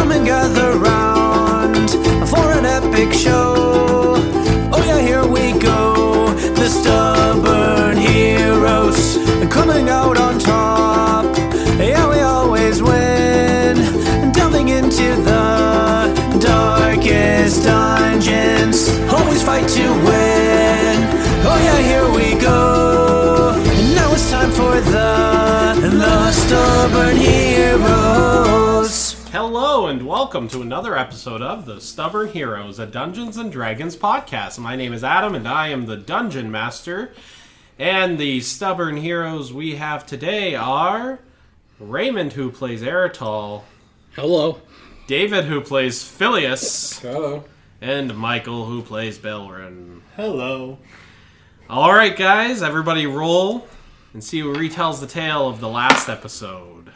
Come and gather round for an epic show. Oh yeah, here we go. The stubborn heroes coming out on top. Yeah, we always win. Delving into the darkest dungeons. Always fight to win. Oh yeah, here we go. Now it's time for the Stubborn Heroes. Hello and welcome to another episode of The Stubborn Heroes, a Dungeons & Dragons podcast. My name is Adam and I am the Dungeon Master. And the Stubborn Heroes we have today are Raymond, who plays Eritol. Hello. David, who plays Phileas. Hello. And Michael, who plays Belrin. Hello. Alright guys, everybody roll and see who retells the tale of the last episode.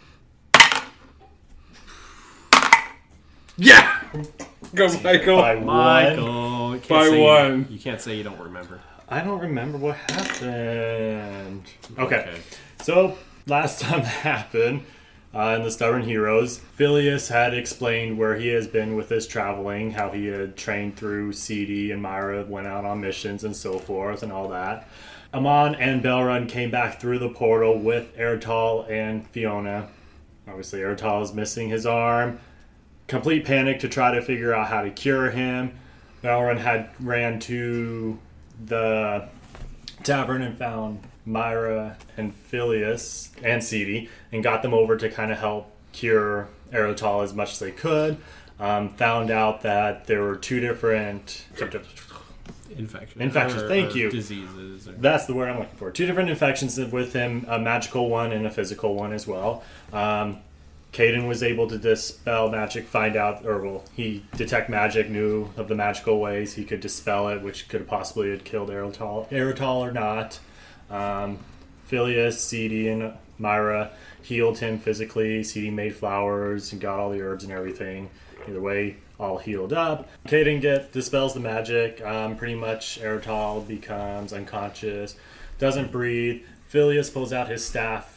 Yeah! Go, Michael. Michael. You can't say you don't remember. I don't remember what happened. Okay. So, last time that happened, in the Stubborn Heroes, Phileas had explained where he has been with his traveling, how he had trained through CD and Myra, went out on missions and so forth and all that. Amon and Belrun came back through the portal with Eritol and Fiona. Obviously, Eritol is missing his arm. Complete panic to try to figure out how to cure him. Belrun ran to the tavern and found Myra and Phileas and CD and got them over to kind of help cure Eritol as much as they could. Found out that there were two different infections. Thank you. Diseases. That's the word I'm looking for. Two different infections with him, a magical one and a physical one as well. Caden was able to dispel magic, he detect magic, knew of the magical ways he could dispel it, which could have possibly had killed Eritol or not. Phileas, CD, and Myra healed him physically. CD made flowers and got all the herbs and everything. Either way, all healed up. Caden dispels the magic. Pretty much Eritol becomes unconscious, doesn't breathe. Phileas pulls out his staff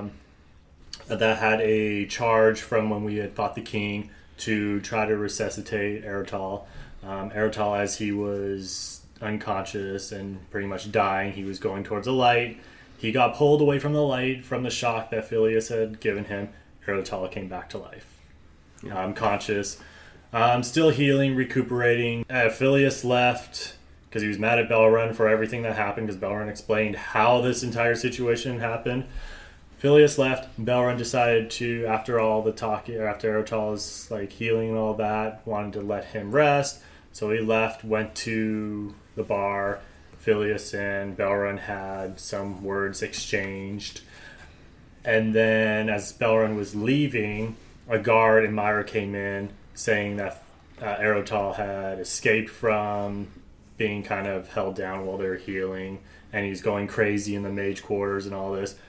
that had a charge from when we had fought the king to try to resuscitate Eritol. Eritol, as he was unconscious and pretty much dying, he was going towards the light. He got pulled away from the light from the shock that Phileas had given him. Eritol came back to life. Conscious. Still healing, recuperating. Phileas left because he was mad at Belrun for everything that happened, because Belrun explained how this entire situation happened. Phileas left. Belrun decided to, after all the talking, or after Eritol's healing and all that, wanted to let him rest. So he left, went to the bar. Phileas and Belrun had some words exchanged. And then as Belrun was leaving, a guard and Myra came in saying that Eritol had escaped from being kind of held down while they were healing, and he's going crazy in the mage quarters and all this.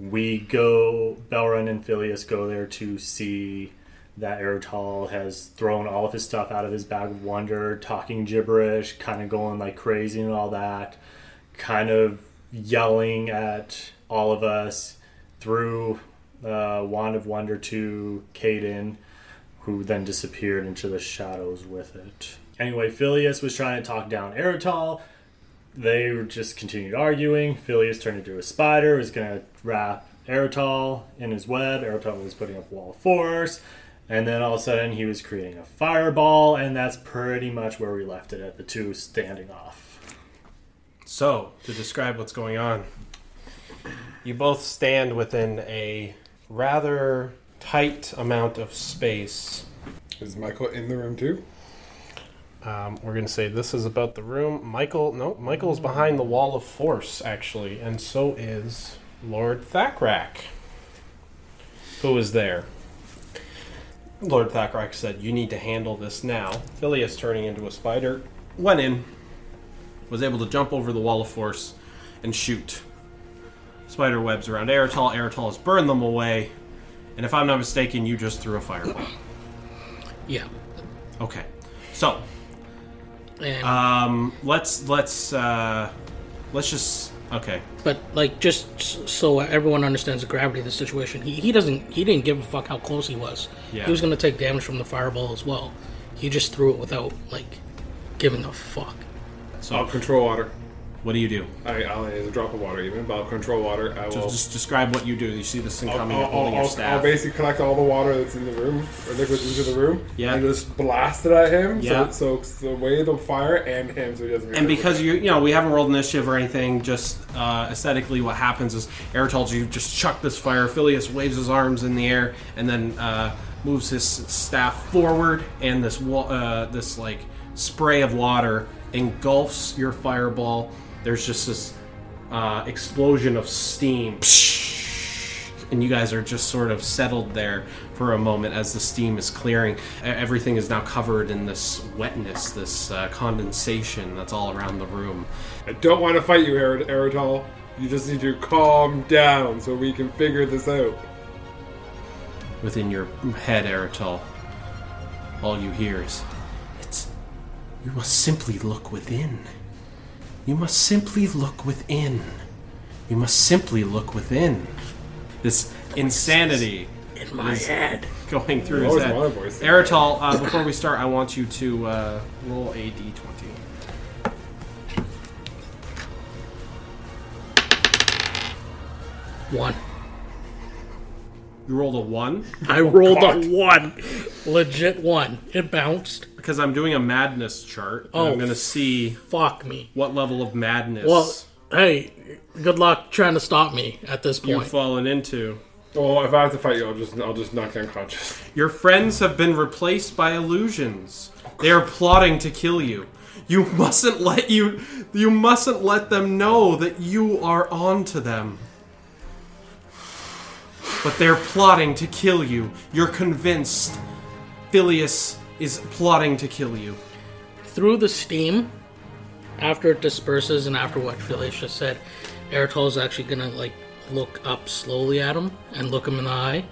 Belrun and Phileas go there to see that Eritol has thrown all of his stuff out of his bag of wonder, talking gibberish, kind of going crazy and all that, kind of yelling at all of us, threw Wand of Wonder to Caden, who then disappeared into the shadows with it. Anyway, Phileas was trying to talk down Eritol. They just continued arguing. Phileas turned into a spider, was going to wrap Eritol in his web. Eritol was putting up a wall of force. And then all of a sudden he was creating a fireball, and that's pretty much where we left it, at the two standing off. So, to describe what's going on, you both stand within a rather tight amount of space. Is Michael in the room too? We're going to say this is about the room. Michael's behind the wall of force, actually, and so is Lord Thakrak, who is there. Lord Thakrak said, "You need to handle this now." Phileas, turning into a spider, went in, was able to jump over the wall of force and shoot spider webs around Eritol. Eritol has burned them away, and if I'm not mistaken, you just threw a fireball. Yeah. Okay, so And let's just Okay. But like, just so everyone understands the gravity of the situation, he didn't give a fuck how close he was. Yeah. He was going to take damage from the fireball as well. He just threw it without like giving a fuck. So I'll control water. what do you do? I'll use a drop of water even, but I'll control water. I will. Just describe what you do. You see this thing coming, you're holding your I'll staff. basically collect all the water that's in the room, or liquid into the room, Yeah. and just blast it at him. Yeah. So the way the fire and him, so he doesn't. And because we haven't rolled initiative or anything, just aesthetically, what happens is Eritol, you just chuck this fire. Phileas waves his arms in the air and then moves his staff forward, and this like spray of water engulfs your fireball. There's just this explosion of steam, and you guys are just sort of settled there for a moment as the steam is clearing. Everything is now covered in this wetness, this condensation that's all around the room. I don't want to fight you, Eritol. You just need to calm down so we can figure this out. Within your head, Eritol, all you hear is, you must simply look within. You must simply look within. You must simply look within. This insanity In my head. going through his Always head. my voice. Eritol, before we start, I want you to roll a d20. One. You rolled a 1? I rolled God. a 1. Legit 1. It bounced. Because I'm doing a madness chart. And I'm going to see Fuck me. what level of madness Well, hey, good luck trying to stop me at this you've point. fallen into. Well, if I have to fight you, I'll just knock you unconscious. Your friends have been replaced by illusions. They are plotting to kill you. You mustn't let them know that you are on to them. But they're plotting to kill you. You're convinced Phileas is plotting to kill you. Through the steam, after it disperses and after what Phileas just said, Eritol is actually gonna like look up slowly at him and look him in the eye.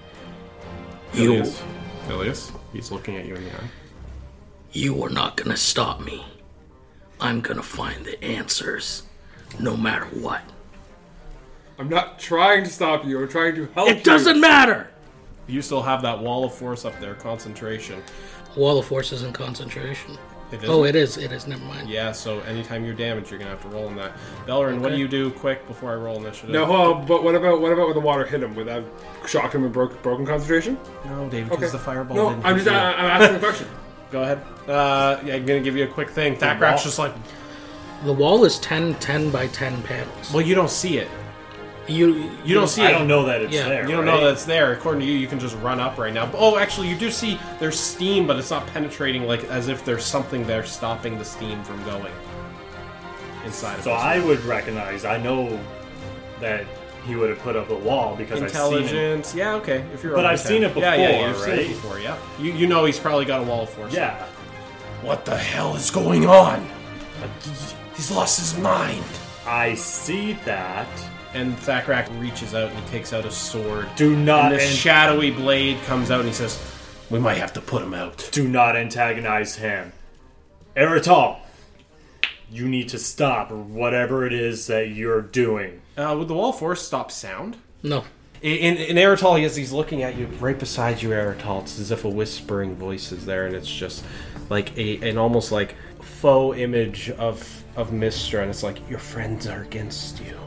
Phileas? He's looking at you in the eye. You are not gonna stop me. I'm gonna find the answers, no matter what. I'm not trying to stop you. I'm trying to help you. It doesn't matter! You still have that wall of force up there, concentration. Wall of Force is in concentration. It Oh, it is. It is. Never mind. Yeah, so anytime you're damaged, you're gonna have to roll on that. Bellerin, what do you do quick before I roll initiative? No, hold on, but what about when the water hit him? Would that shock him and broken concentration? No, David, because the fireball No, didn't I'm hit just you. I'm asking a question. Go ahead. Yeah, I'm gonna give you a quick thing. Thackrac's just like, The wall is 10 by 10 panels. well, you don't see it. You don't see I it. don't know that it's Yeah. there. You don't know that it's there. According to you, you can just run up right now. Oh, actually, you do see there's steam, but it's not penetrating like as if there's something there stopping the steam from going inside of So this. I would recognize. I know that he would have put up a wall because I've seen it. Intelligence. Yeah, okay. If you're But over I've seen 10. it Yeah, before, you've seen it right? before. Yeah. You know he's probably got a wall of force. Yeah. What the hell is going on? He's lost his mind. I see that. And Thackrac reaches out and he takes out a sword. Do not And this shadowy blade comes out and he says, "We might have to put him out." do not antagonize him. Eritol, you need to stop whatever it is that you're doing. Would the wall of force stop sound? No. In Eritol, as he's looking at you, right beside you, Eritol, it's as if a whispering voice is there, and it's just like an almost like faux image of Mystra, and it's like, your friends are against you.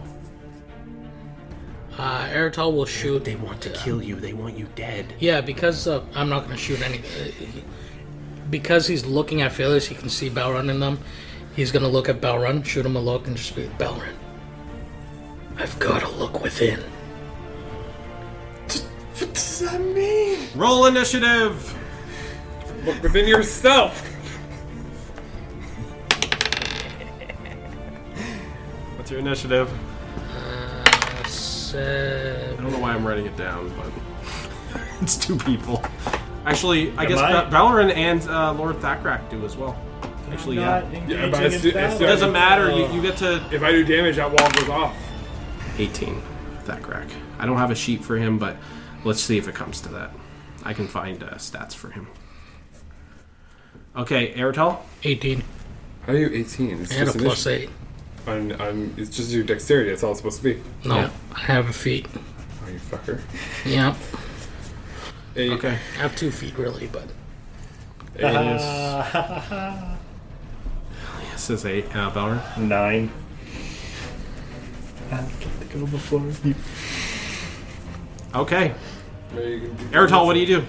Eritol will shoot. They want to kill you. They want you dead. Yeah, because I'm not going to shoot any. Because he's looking at Phileas, he can see Balrun in them. He's going to look at Balrun, shoot him a look, and just be, Balrun, I've got to look within. What does that mean? Roll initiative! Look within yourself. What's your initiative? I don't know why I'm writing it down, but it's 2 people. Actually, I guess I? Balrun and Lord Thackrac do as well. Actually, Not yeah. engaging Yeah, but in it's- it's- battle. It doesn't matter. You get to If I do damage, that wall goes off. 18. Thackrac. I don't have a sheet for him, but let's see if it comes to that. I can find stats for him. Okay, Eritol? 18. How are you 18? It's I had a just plus 8. It's just your dexterity. That's all it's supposed to be. No, Yeah. I have a feet. Oh, you fucker. Yeah, 8. Okay. I have 2 feet really, but 8 This is 8. Belrin. 9. I get to go before you. Okay. Maybe you can do Eritol, what do you do?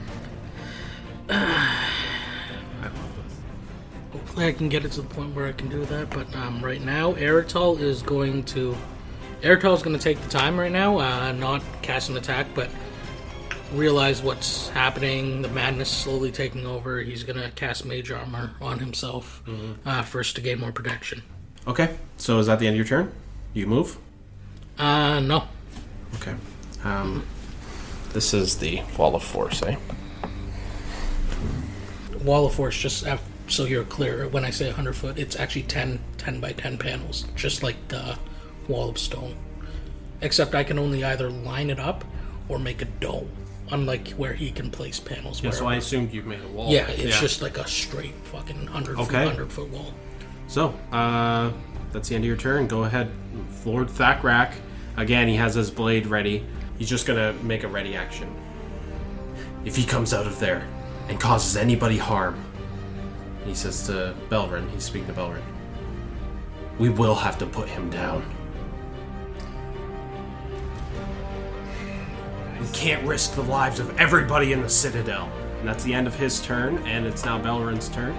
hopefully I can get it to the point where I can do that. But right now, Eritol is going to take the time right now, not cast an attack, but realize what's happening. The madness slowly taking over. He's gonna cast Mage Armor on himself first to gain more protection. Okay. So is that the end of your turn? You move? No. Okay. This is the Wall of Force, eh? Wall of Force, just so you're clear, when I say 100 foot, it's actually 10 by 10 panels, just like the Wall of Stone. Except I can only either line it up or make a dome, unlike where he can place panels. Yeah, so I wherever. assumed you made a wall. Yeah, it's just like a straight fucking 100 foot wall. So, that's the end of your turn. Go ahead, Lord Thakrak. Again, he has his blade ready. He's just gonna make a ready action. If he comes out of there and causes anybody harm, he says to Belrin, he's speaking to Belrin, we will have to put him down. We can't risk the lives of everybody in the Citadel. And that's the end of his turn, and it's now Belrin's turn.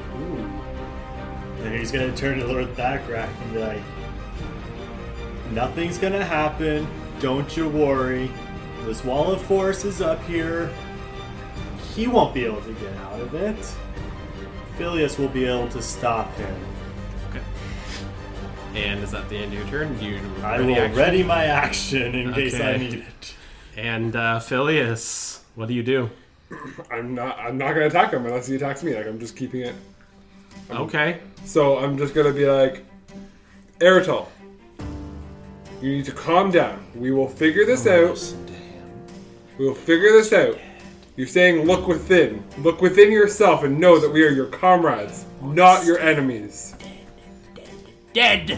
And he's gonna turn to Lord Thakrak and be like, nothing's gonna happen. Don't you worry. This Wall of Force is up here. He won't be able to get out of it. Phileas will be able to stop him. Okay. And is that the end of your turn? Do you I will ready my action in case I Okay. need it. And Phileas, what do you do? I'm not gonna attack him unless he attacks me. Like, I'm just keeping it. Okay. So I'm just gonna be like, Eritol, you need to calm down. We will figure this out. We will figure this out. You're saying look within. Look within yourself and know that we are your comrades, not your enemies. Dead.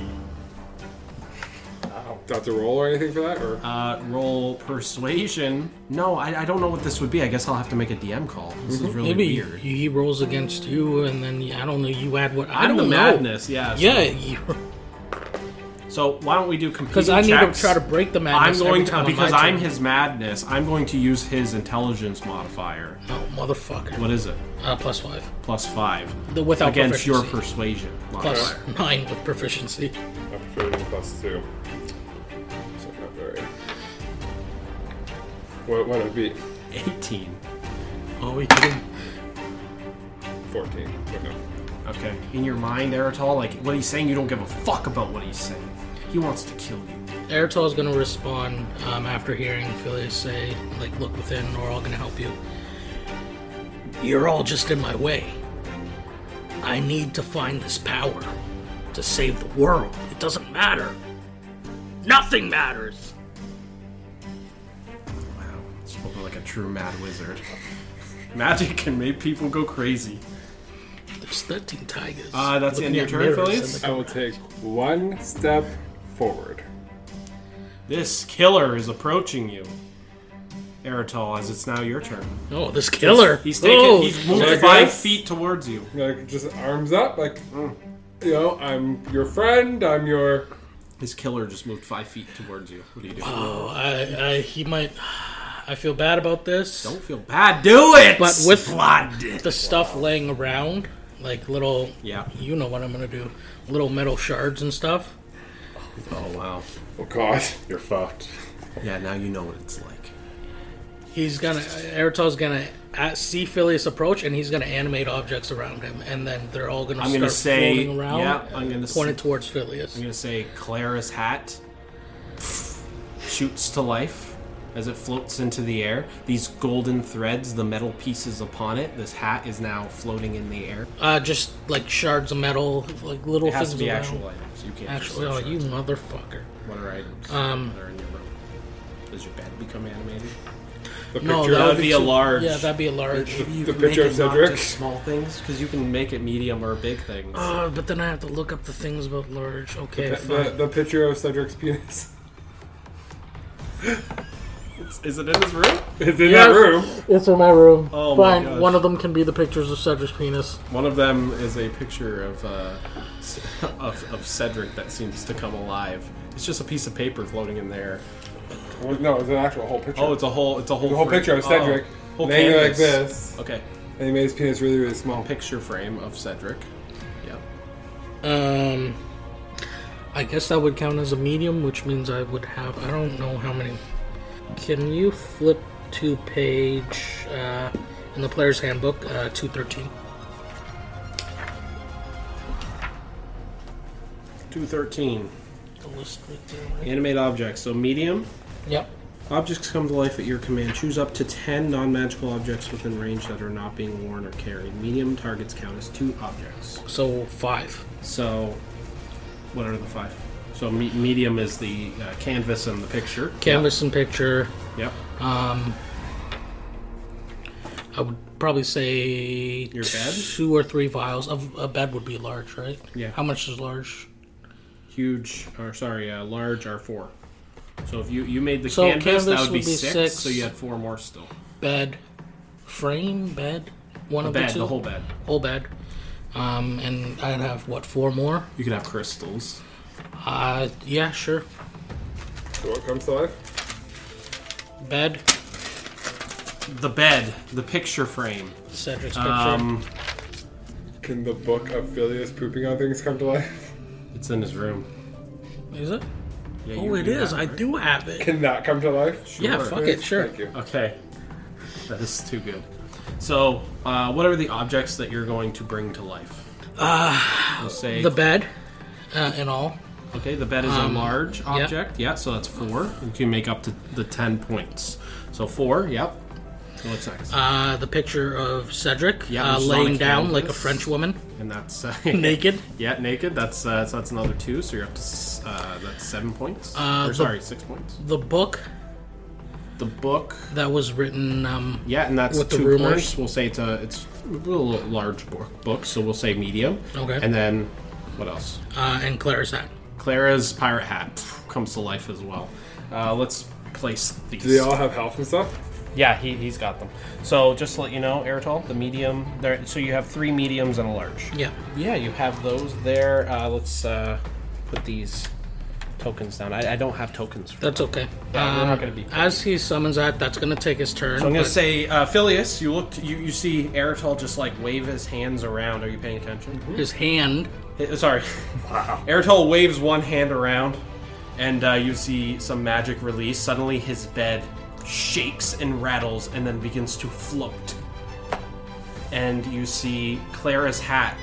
Do I have to roll or anything for that? Or Roll persuasion. No, I don't know what this would be. I guess I'll have to make a DM call. This is really Maybe weird. he rolls against you, and then I don't know. You add what? I I'm don't the know. madness, yeah. So, Yeah, So why don't we do competing because I need checks? to try to break the I'm madness. going every to time because on my I'm turn. his madness. I'm going to use his intelligence modifier. Oh, motherfucker. What is it? +5. +5 Without against your proficiency. persuasion modifier. +9 with proficiency. Opportunity +2. So not very. What would it be? 18. Oh, we kidding? 14. But no. Okay. In your mind, Eritol, like what he's saying, you don't give a fuck about what he's saying. He wants to kill you. Eritol is going to respond after hearing Phileas say, like, look within, we're all going to help you. You're all just in my way. I need to find this power to save the world. It doesn't matter. Nothing matters. Wow. Spoken like a true mad wizard. Magic can make people go crazy. There's 13 tigers. That's the end of your looking turn, at mirrors Phileas? in I will take one step forward. This killer is approaching you, Eritol, as it's now your turn. Oh, this killer. He's Oh, he's moved I 5 guess. feet towards you. Like, just arms up, like, you know, I'm your friend, I'm your... His killer just moved 5 feet towards you. What do you do? Oh, he might. I feel bad about this. Don't feel bad. Do it. But with blood. the stuff laying around, like little, Yeah. you know what I'm gonna do, little metal shards and stuff. Oh wow. Oh, God. You're fucked. Yeah. Now you know what it's like. Eritol's gonna see Phileas approach, and he's gonna animate objects around him, and then they're all gonna I'm start gonna say- floating around. yeah, I'm gonna pointed towards Phileas. I'm gonna say Clara's hat shoots to life as it floats into the air. These golden threads, the metal pieces upon it. This hat is now floating in the air. Just like shards of metal, like little It has things to be around. actual items. You can't. Actually, oh, just you motherfucker. What are items? That are in your room? Does your bed become animated? The No, picture, that would be a too- large. Yeah, that'd be a large. You the can make picture it of not Cedric? just small things, because you can make it medium or big things. But then I have to look up the things about large. Okay, fine. the picture of Cedric's penis. Is it in his room? It's in Yeah. that room. It's in my room. Oh my Fine. gosh. One of them can be the pictures of Cedric's penis. One of them is a picture of Cedric that seems to come alive. It's just a piece of paper floating in there. Well, no, it's an actual whole picture. Oh, it's a whole the whole picture of Cedric. whole laying like canvas. this. Okay, And he made his penis really, really small. picture frame of Cedric. Yep. I guess that would count as a medium, which means I would have. I don't know how many. Can you flip to page in the player's handbook 213? 213. The list right there. Right? Animate objects. So medium. Yep. Objects come to life at your command. Choose up to 10 non-magical objects within range that are not being worn or carried. Medium targets count as 2 objects. So 5. So, what are the 5? So medium is the canvas and the picture. Canvas and picture. Yep. I would probably say Your bed? 2 or 3 vials. A bed would be large, right? Yeah. How much is large? Large are 4. So if you made the So canvas, that canvas would be would be 6, 6. so you had 4 more still. Bed, frame, bed. One The of bed, the two. the whole bed. Whole bed. And I'd have what, 4 more? You could have crystals. Yeah, sure. So what comes to life? Bed, The bed, the picture frame. Cedric's picture. Can the book of Phileas pooping on things come to life? It's in his room. Is it? Yeah, Oh, it is. have I right? do have it. Can that come to life? Yeah, fuck it, sure. Thank you. Okay. That is too good. So, what are the objects that you're going to bring to life? We'll say The bed, and all. Okay, the bed is a large object. Yeah, so that's 4. You can make up to the 10 points. So 4, yep. So what's next? The picture of Cedric Yeah, which is on laying a down canvas. like a French woman, And that's naked. Yeah, naked. That's another 2. So you're up to that's 7 points. Or sorry, 6 points. The book The book. that was written. Yeah, and that's With the 2 rumors? points. We'll say it's a little large book. So we'll say medium. Okay. And then what else? And Clara's hat. Clara's pirate hat comes to life as well. Let's place these. Do they all have health and stuff? Yeah, he's got them. So just to let you know, Eritol, the medium there. So you have 3 mediums and a large. Yeah. Yeah, you have those there. Let's put these tokens down. I don't have tokens for That's okay. Yeah, we're not gonna be- As he summons that, that's going to take his turn. So I'm gonna but- say, Phileas, you see Eritol just like wave his hands around. Are you paying attention? his hand. Sorry. Wow. Eritol waves one hand around, and you see some magic release. Suddenly his bed shakes and rattles and then begins to float. And you see Clara's hat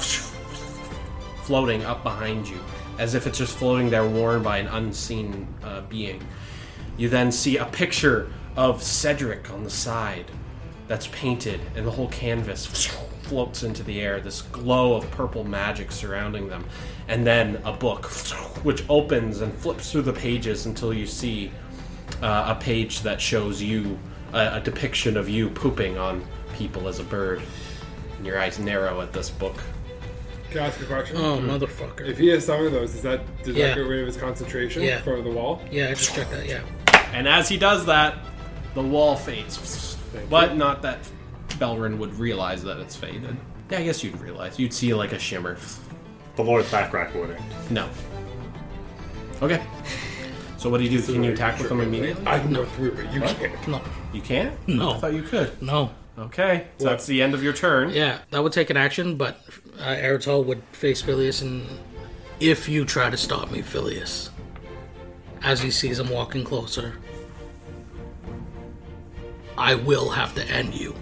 floating up behind you, as if it's just floating there worn by an unseen being. You then see a picture of Cedric on the side that's painted, and the whole canvas floats into the air, this glow of purple magic surrounding them. And then a book, which opens and flips through the pages until you see a page that shows you a depiction of you pooping on people as a bird. And your eyes narrow at this book. Can I ask a question? Oh, motherfucker. If he has some of those, does that Yeah. get rid of his concentration Yeah. for the wall? Yeah, I just checked that, yeah. And as he does that, the wall fades. But not that Belrin would realize that it's faded. Yeah, I guess you'd realize. You'd see like a shimmer. The Lord Thackrack wouldn't. No. Okay. So what do you do? Can you attack with them immediately? I can go through, but you can't. No. You can't? No. I thought you could. No. Okay. So that's the end of your turn. Yeah, that would take an action, but Eritol would face Phileas, and if you try to stop me, Phileas, as he sees him walking closer, I will have to end you.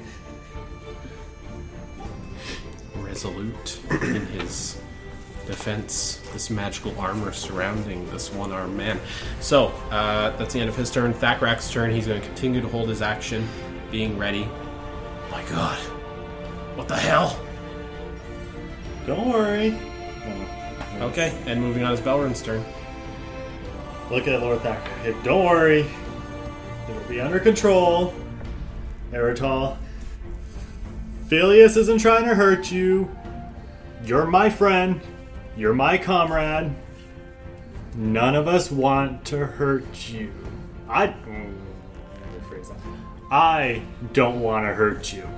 Resolute in his defense, this magical armor surrounding this one-armed man. So, that's the end of his turn. Thackrack's turn. He's going to continue to hold his action, being ready. My god. What the hell? Don't worry. Okay, and moving on is Belrin's turn. Look at Lord Thackrack. Hey, don't worry. It'll be under control. Eritol, Phileas isn't trying to hurt you. You're my friend. You're my comrade. None of us want to hurt you. I don't want to hurt you.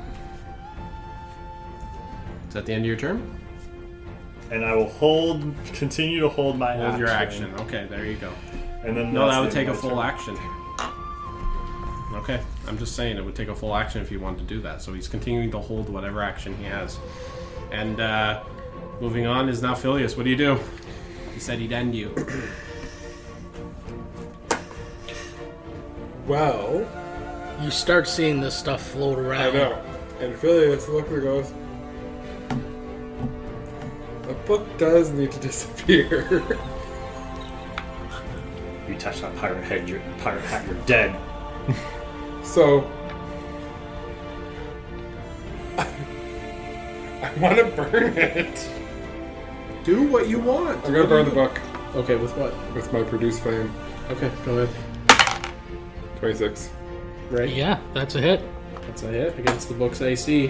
Is that the end of your turn? And I will continue to hold my Hold action. your action. Okay, there you go. And then No, that's that would the take end a of my full turn. action. Okay, I'm just saying it would take a full action if you want to do that. So he's continuing to hold whatever action he has. And moving on is now Phileas. What do you do? He said he'd end you. Well, You start seeing this stuff float around. I know. And Phileas looks and goes, the book does need to disappear. You touch that pirate hat, you're dead. So, I want to burn it. Do what you want. I'm going to burn the book Okay, with what? with my produce flame. Okay, go ahead. 26. Right. Yeah, that's a hit. That's a hit against the book's AC.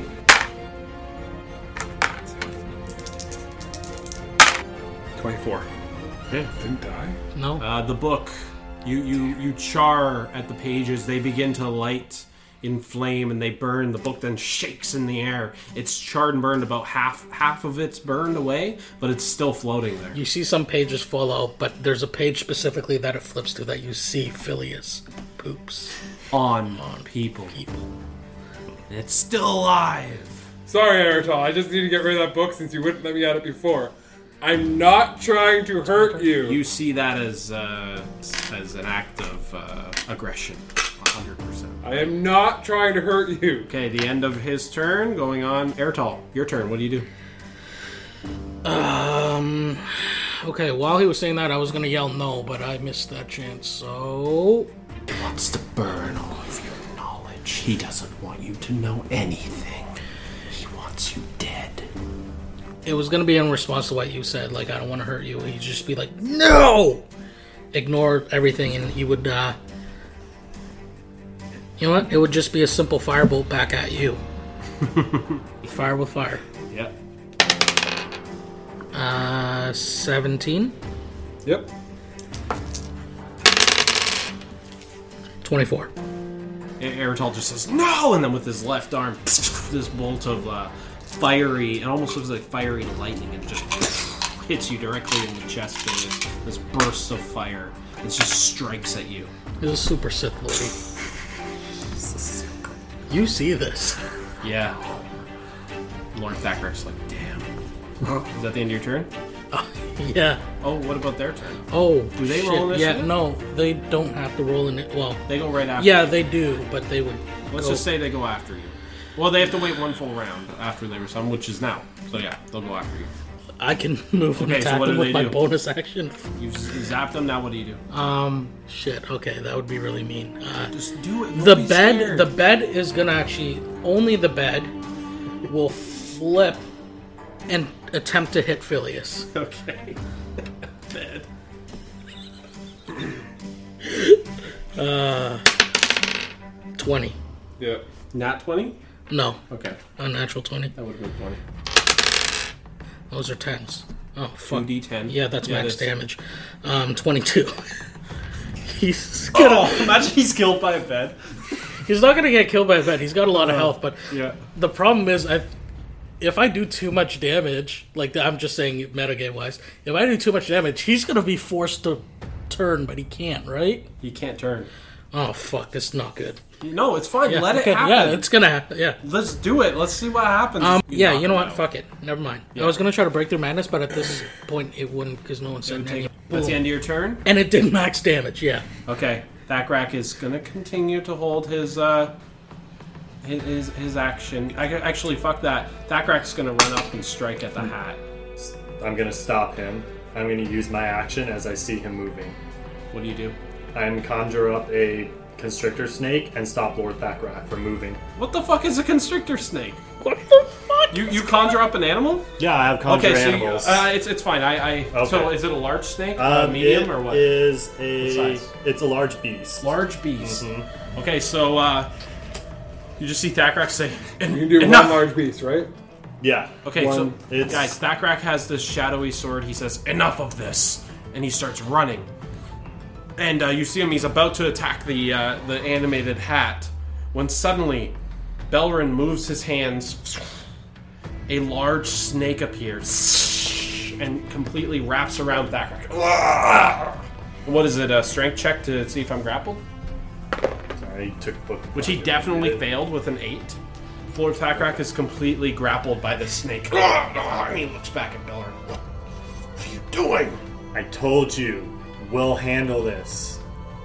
24. Okay. Didn't die? No. The book, you char at the pages. They begin to light in flame and they burn. The book then shakes in the air. It's charred and burned. About half of it's burned away, but it's still floating there. You see some pages fall out, but there's a page specifically that it flips to that you see Phileas poops On people. And it's still alive. Sorry, Eritol. I just need to get rid of that book since you wouldn't let me at it before. I'm not trying to hurt you. You see that as an act of aggression, 100%. I am not trying to hurt you. Okay, the end of his turn. Going on, Eritol, your turn. What do you do? Okay, while he was saying that, I was gonna yell no, but I missed that chance, so... He wants to burn all of your knowledge. He doesn't want you to know anything. He wants you dead. It was gonna be in response to what you said, like, I don't want to hurt you. He'd just be like, no! Ignore everything, and he would, you know what? It would just be a simple firebolt back at you. Fire with fire. Yep. 17. Yep. 24. Eritol just says, no! And then with his left arm, this bolt of fiery, it almost looks like fiery lightning, and just hits you directly in the chest. And this burst of fire. It just strikes at you. He's a super Sith lady. You see this. Yeah. Lord Thacker's like, damn. Is that the end of your turn? Yeah. Oh, what about their turn? Oh, Do they shit. roll initiative? Yeah, no, they don't have to roll in it. Well, They go right after. yeah, they do, but they would. Let's just say they go after you. Well, they have to wait one full round after they respond, which is now. So yeah, they'll go after you. I can move and Okay, so attack what them do with they my do? bonus action. You zap them. Now what do you do? Shit. Okay, that would be really mean. Just do it. The bed is gonna actually only the bed will flip and attempt to hit Phileas. Okay. Bed. 20. Yep. Not 20? No, Okay. unnatural 20. That would have been 20. Those are 10s. Oh fuck. 2d10. Yeah, that's max it is. damage. 22. He's gonna. Oh, imagine he's killed by a bed. He's not gonna get killed by a vet. He's got a lot of health, but Yeah. the problem is, if I do too much damage, like I'm just saying metagame wise, if I do too much damage, he's gonna be forced to turn, but he can't, right? He can't turn. Oh fuck, this is not good. No, it's fine. Yeah, Let okay, it happen. Yeah, it's gonna happen. Yeah. Let's do it. Let's see what happens. Yeah, knock you know him what? out. Fuck it. Never mind. Yeah. I was gonna try to break through madness, but at this point it wouldn't because no one It said would any. take- That's the end of your turn? And it did max damage. Yeah. Okay. Thackrack is going to continue to hold his action. Actually, fuck that. Thackrack's going to run up and strike at the hat. I'm gonna stop him. I'm gonna use my action as I see him moving. What do you do? I'm conjure up a constrictor snake and stop Lord Thackrack from moving. What the fuck is a constrictor snake? What the fuck? You conjure up an animal? Yeah, I have conjure Okay, so animals. it's fine. Okay. So is it a large snake, medium, or what? Is What size? it's a large beast. Large beast. Okay, so You just see Thakrak say, You can do enough! one large beast, right? Yeah. Okay, One. so guys, Thakrak has this shadowy sword. He says, enough of this. And he starts running. And you see him, he's about to attack the animated hat. When suddenly, Belrin moves his hands. A large snake appears. And completely wraps around Thakrak. What is it, a strength check to see if I'm grappled? Sorry, he took book. Which he definitely failed with an 8. Lord Thakrak is completely grappled by the snake. And he looks back at Belrin. What are you doing? I told you, we'll handle this.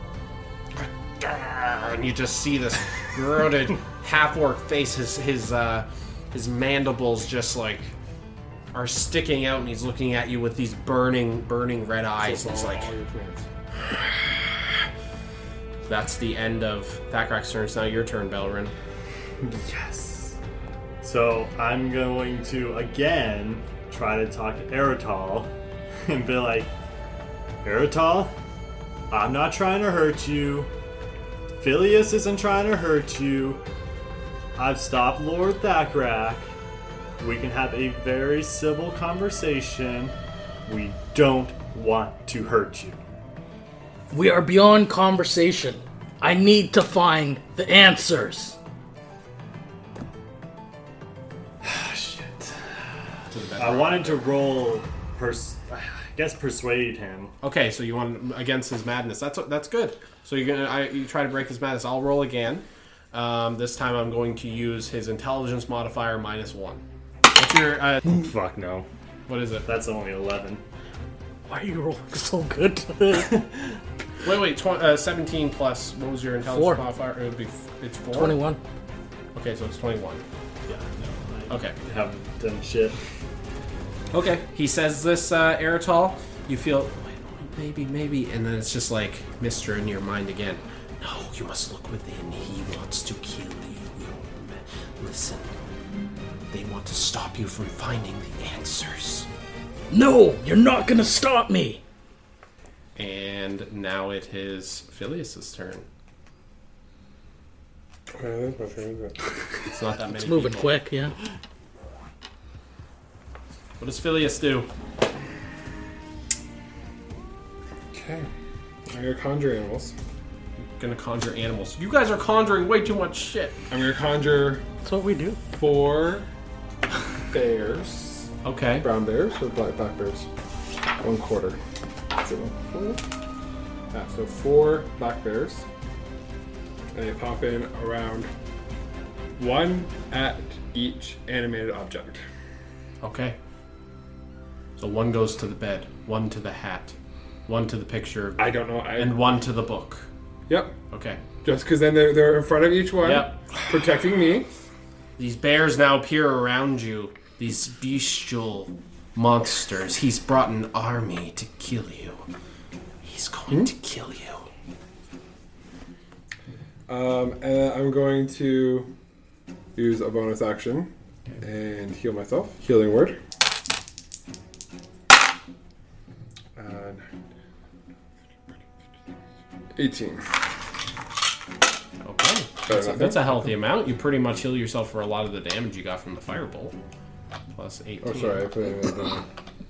And you just see this corroded half-orc face. His mandibles just like are sticking out, and he's looking at you with these burning red eyes. And he's like, that's the end of Thakrak's turn. It's now your turn, Belrin. Yes. So I'm going to again try to talk to Eritol and be like, Eritol, I'm not trying to hurt you. Phileas isn't trying to hurt you. I've stopped Lord Thakrak. We can have a very civil conversation. We don't want to hurt you. We are beyond conversation. I need to find the answers. I wanted to roll, persuade him. Okay, so you want against his madness. That's good. So you try to break his madness. I'll roll again. This time I'm going to use his intelligence modifier -1. What's your Fuck no. what is it? That's only 11. Why are you rolling so good? Wait, 17 plus. What was your intelligence 4. modifier? It would be it's 4. 21. Okay, so it's 21. Yeah, no. Okay. I haven't done shit. Okay. He says this, Eritol. You feel, maybe, and then it's just like Mister in your mind again. No, you must look within. He wants to kill you. Listen, they want to stop you from finding the answers. No, you're not gonna stop me. And now it is Phileas' turn. Okay, that's my turn, isn't it? It's not that many. It's moving people. quick, yeah. What does Phileas do? Okay. I'm gonna conjure animals. Gonna conjure animals. You guys are conjuring way too much shit. I'm gonna conjure That's what we do. 4 bears. Okay. Brown bears or black bears? 1/4. Is it 1/4? Yeah, so 4 black bears. And they pop in around 1 at each animated object. Okay. So 1 goes to the bed, 1 to the hat, 1 to the picture, I don't know. and 1 to the book. Yep. Okay. Just because then they're in front of each one, Yep. protecting me. These bears now appear around you. These bestial monsters. He's brought an army to kill you. He's going to kill you. And then I'm going to use a bonus action and heal myself. Healing word. And 18. Okay. That's a healthy amount. You pretty much heal yourself for a lot of the damage you got from the firebolt. Plus 18. Oh, sorry, I put it in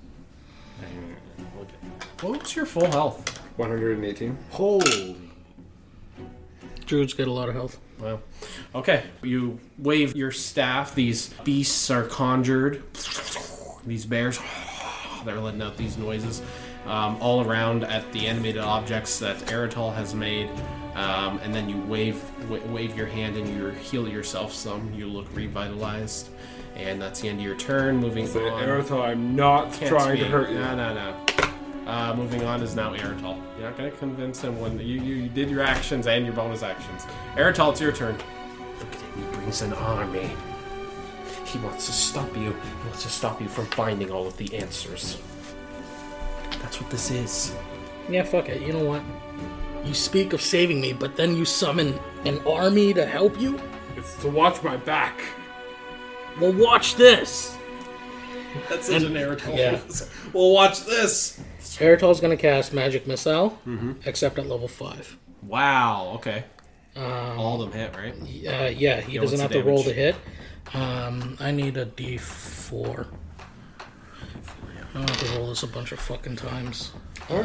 What's your full health? 118. Holy. Druids get a lot of health. Well, okay. You wave your staff. These beasts are conjured. These bears, they're letting out these noises all around at the animated objects that Eritol has made. And then you wave your hand and you heal yourself some. You look revitalized. And that's the end of your turn. Moving So, on. Eritol, I'm not Can't trying to speak. hurt you. No. Moving on is now Eritol. You're not going to convince him when you did your actions and your bonus actions. Eritol, it's your turn. Look at him. He brings an army. He wants to stop you. He wants to stop you from finding all of the answers. That's what this is. Yeah, fuck it. You know what? You speak of saving me, but then you summon an army to help you? It's to watch my back. Well, watch this. That's such an Eritol. Yeah. Well, watch this. Eritol's gonna cast Magic Missile, except at level 5. Wow. Okay. All of them hit, right? Yeah, he doesn't what's have the to roll to damage? hit. I need a D4. I have to roll this a bunch of fucking times. What?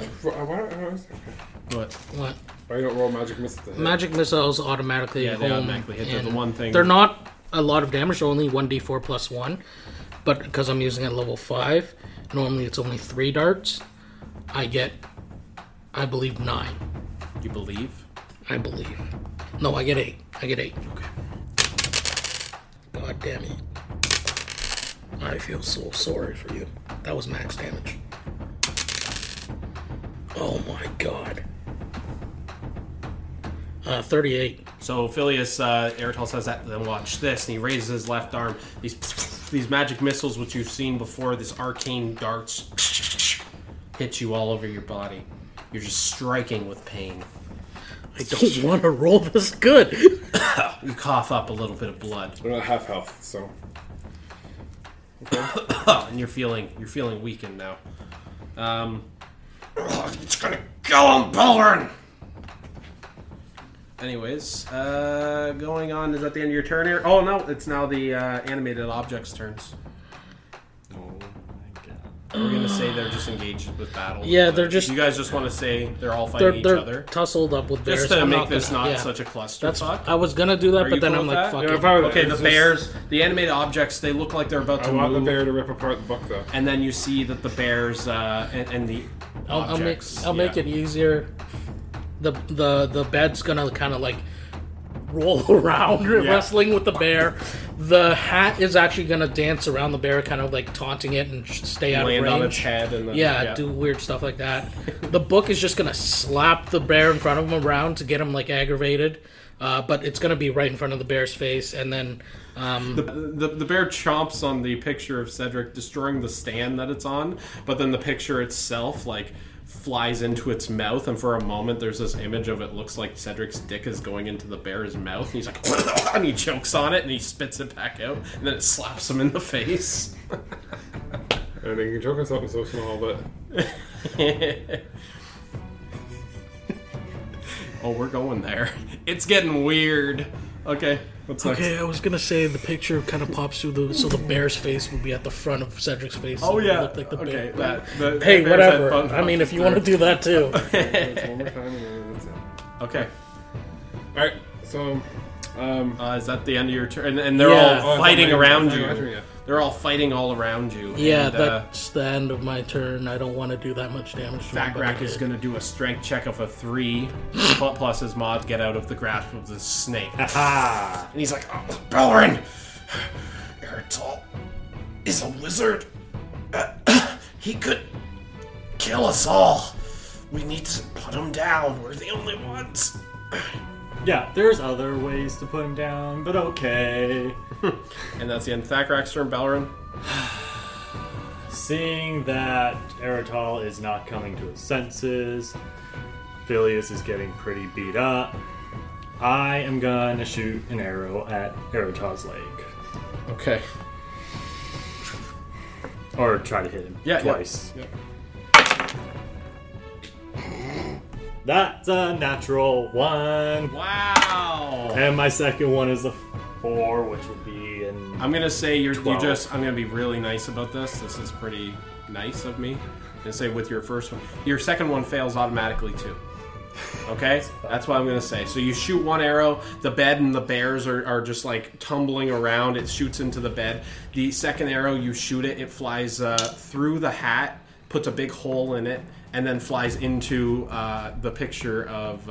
What? Why you don't roll magic missiles to hit? Magic missiles automatically Yeah, they home, automatically hit. They're the and one thing. They're not a lot of damage, they're only 1d4 plus 1. But because I'm using it at level 5, normally it's only 3 darts. I get, I believe, 9. You believe? I believe. No, I get 8. I get 8. Okay. God damn it. I feel so sorry for you. That was max damage. Oh my god. 38. So Phileas, Eritol says that, then watch this, and he raises his left arm. These magic missiles, which you've seen before, these arcane darts, hit you all over your body. You're just striking with pain. I don't want to roll this good. You cough up a little bit of blood, We're not half health, so. Okay. and you're feeling weakened now. It's gonna kill him, Belrin! Anyways, going on, is that the end of your turn here? Oh no, it's now the animated objects' turns. Oh my god. We're gonna say they're just engaged with battle. Yeah, but they're just- You guys just want to say they're all fighting They're each other, tussled up with bears. just to I'm make this gonna- not yeah. such a clusterfuck. That's. I was gonna do that, Are but you then cool I'm with like, that? fuck Yeah, it. if I was- Okay, the it's bears, the animated objects, they look like they're about I to want the move, bear to rip apart the book, though. and then you see that the bears and the I'll make objects. make yeah. it easier. The bed's gonna kind of like roll around, wrestling with the bear. The hat is actually gonna dance around the bear, kind of like taunting it and stay out land of range. on its head and then, Yeah, do weird stuff like that. The book is just gonna slap the bear in front of him around to get him like aggravated, but it's gonna be right in front of the bear's face, and then The bear chomps on the picture of Cedric, destroying the stand that it's on, but then the picture itself, like, flies into its mouth, and for a moment there's this image of it looks like Cedric's dick is going into the bear's mouth, and he's like, and he chokes on it, and he spits it back out, and then it slaps him in the face. And you can choke on something so small, but. Oh, we're going there. It's getting weird. Okay, what's next? okay, I was gonna say the picture kind of pops through so the bear's face would be at the front of Cedric's face. Oh so it yeah. looked like the Okay. bear. The Hey, bear's head whatever. I mean, if you want to do that too. It's one more time, and then that's it. Okay. Alright, so. Is that the end of your turn? And they're Yeah. all fighting around you. Yeah. They're all fighting all around you. Yeah, and, that's the end of my turn. I don't want to do that much damage to him. but I Thakrak is did. going to do a strength check of a 3, plus his mod get out of the grasp of the snake. Ha! And he's like, oh, Belrin! Eritol is a wizard. He could kill us all. We need to put him down. We're the only ones. Yeah, there's other ways to put him down, but okay. And that's the end of Thakrak's turn, Belrin. Seeing that Eritol is not coming to his senses, Phileas is getting pretty beat up, I am gonna shoot an arrow at Eritol's leg. Okay. Or try to hit him twice. Yep. That's a natural 1. Wow. And my second one is a 4, which would be an... I'm gonna say you 12. I'm gonna be really nice about this. This is pretty nice of me. And say with your first one, your second one fails automatically too. Okay, that's what I'm gonna say. So you shoot one arrow. The bed and the bears are just like tumbling around. It shoots into the bed. The second arrow, you shoot it. It flies through the hat, puts a big hole in it, and then flies into the picture of.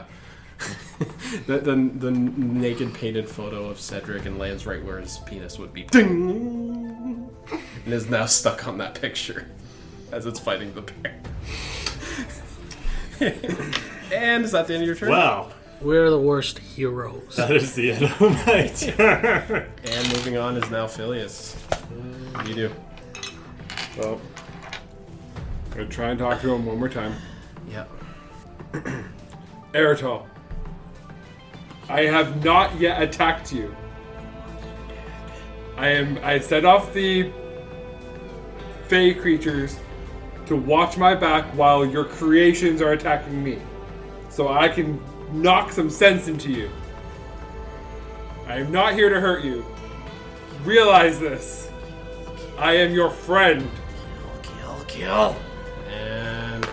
The naked painted photo of Cedric and lands right where his penis would be. Ding! And is now stuck on that picture as it's fighting the bear. And is that the end of your turn? Wow, We're the worst heroes. that is the end of my turn. And moving on is now Phileas. What do you do? Well. I'm gonna try and talk to him one more time. Yeah. Eritol. I have not yet attacked you. I set off the Fey creatures to watch my back while your creations are attacking me. So I can knock some sense into you. I am not here to hurt you. Realize this. I am your friend. Kill. And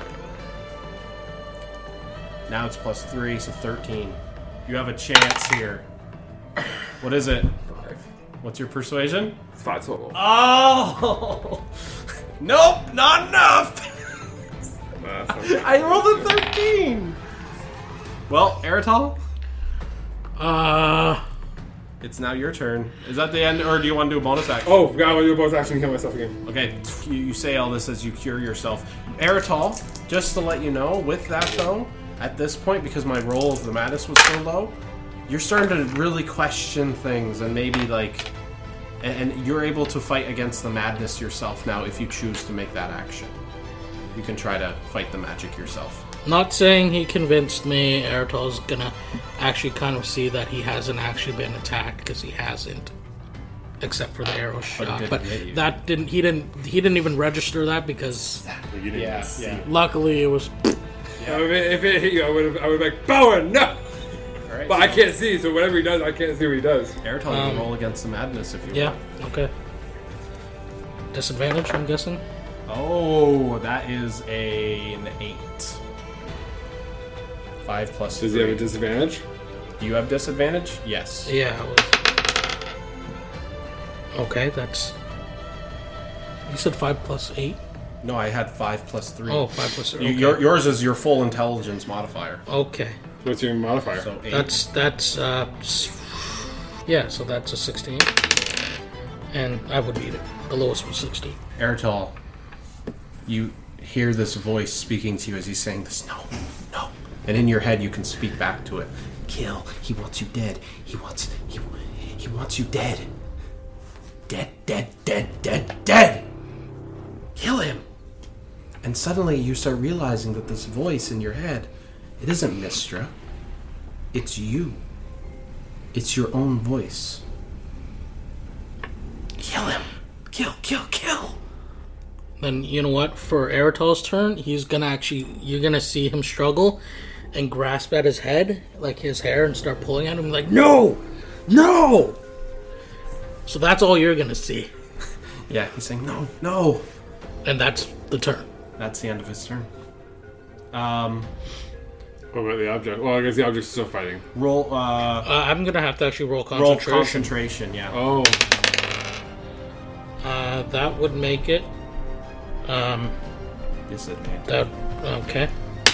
now it's +3, so 13. You have a chance here. What is it? 5. What's your persuasion? It's 5 total. Oh! Nope, not enough! I rolled a 13! Well, Eritol, it's now your turn. Is that the end, or do you want to do a bonus action? Oh, God, I'm going to do a bonus action and kill myself again. Okay, you say all this as you cure yourself. Eritol, just to let you know, with that though, at this point, because my roll of the madness was so low, you're starting to really question things and maybe like... And you're able to fight against the madness yourself now if you choose to make that action. You can try to fight the magic yourself. Not saying he convinced me. Eritol's gonna actually kind of see that he hasn't actually been attacked, because he hasn't, except for the arrow shot. didn't But hit you. that didn't. He didn't even register that, because You didn't even see. luckily it was. If it hit you, I would have been like, Bowen, no! Alright, But I can't see, so whatever he does, I can't see what he does. Eritol, you can roll against the madness if you Yeah. want. Okay. Disadvantage, I'm guessing. Oh, that is an 8. 5 plus 3. Does he have a disadvantage? Do you have disadvantage? Yes. Yeah. It was... Okay, that's. You said 5 plus 8. No, I had 5 plus 3. Oh, 5 plus 3. Okay. Yours is your full intelligence modifier. Okay. What's your modifier? So 8. That's yeah, so that's a 16. And I would beat it. The lowest was 16. Eritol, you hear this voice speaking to you as he's saying this, no. And in your head you can speak back to it. Kill. He wants you dead. He wants you dead. Dead. Kill him. And suddenly you start realizing that this voice in your head, it isn't Mistra. It's you. It's your own voice. Kill him. Kill. Then you know what? For Eritol's turn, you're gonna see him struggle and grasp at his head, like his hair, and start pulling at him like, no! So that's all you're gonna see. Yeah, he's saying, no. And that's the turn. That's the end of his turn. What about the object? Well, I guess the object's still fighting. Roll, I'm gonna have to actually roll roll concentration. concentration, yeah. Oh. That would make it. Disadvantage. Okay.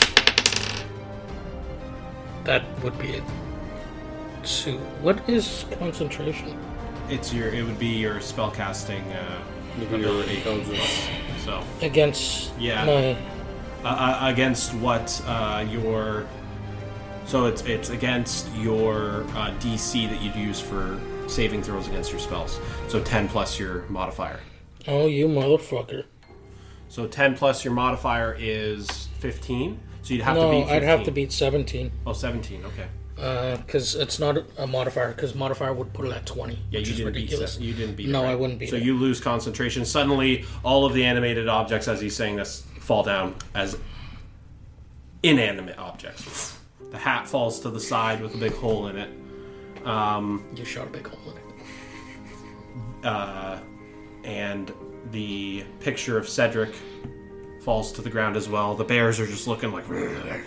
That would be it. 2. What is concentration? It would be your spellcasting ability. So Against Yeah. my. against what your so it's against your DC that you'd use for saving throws against your spells. So 10 plus your modifier. Oh, you motherfucker. So 10 plus your modifier is 15. So you'd have to beat 15. I'd have to beat 17. Oh, 17. Okay. Because it's not a modifier, because modifier would put it at 20. Yeah, which you is didn't ridiculous. beat. You didn't beat. No, it, right? I wouldn't beat So it. you lose concentration. Suddenly, all of the animated objects, as he's saying this, fall down as inanimate objects. The hat falls to the side with a big hole in it. You shot a big hole in it. And the picture of Cedric falls to the ground as well. The bears are just looking like...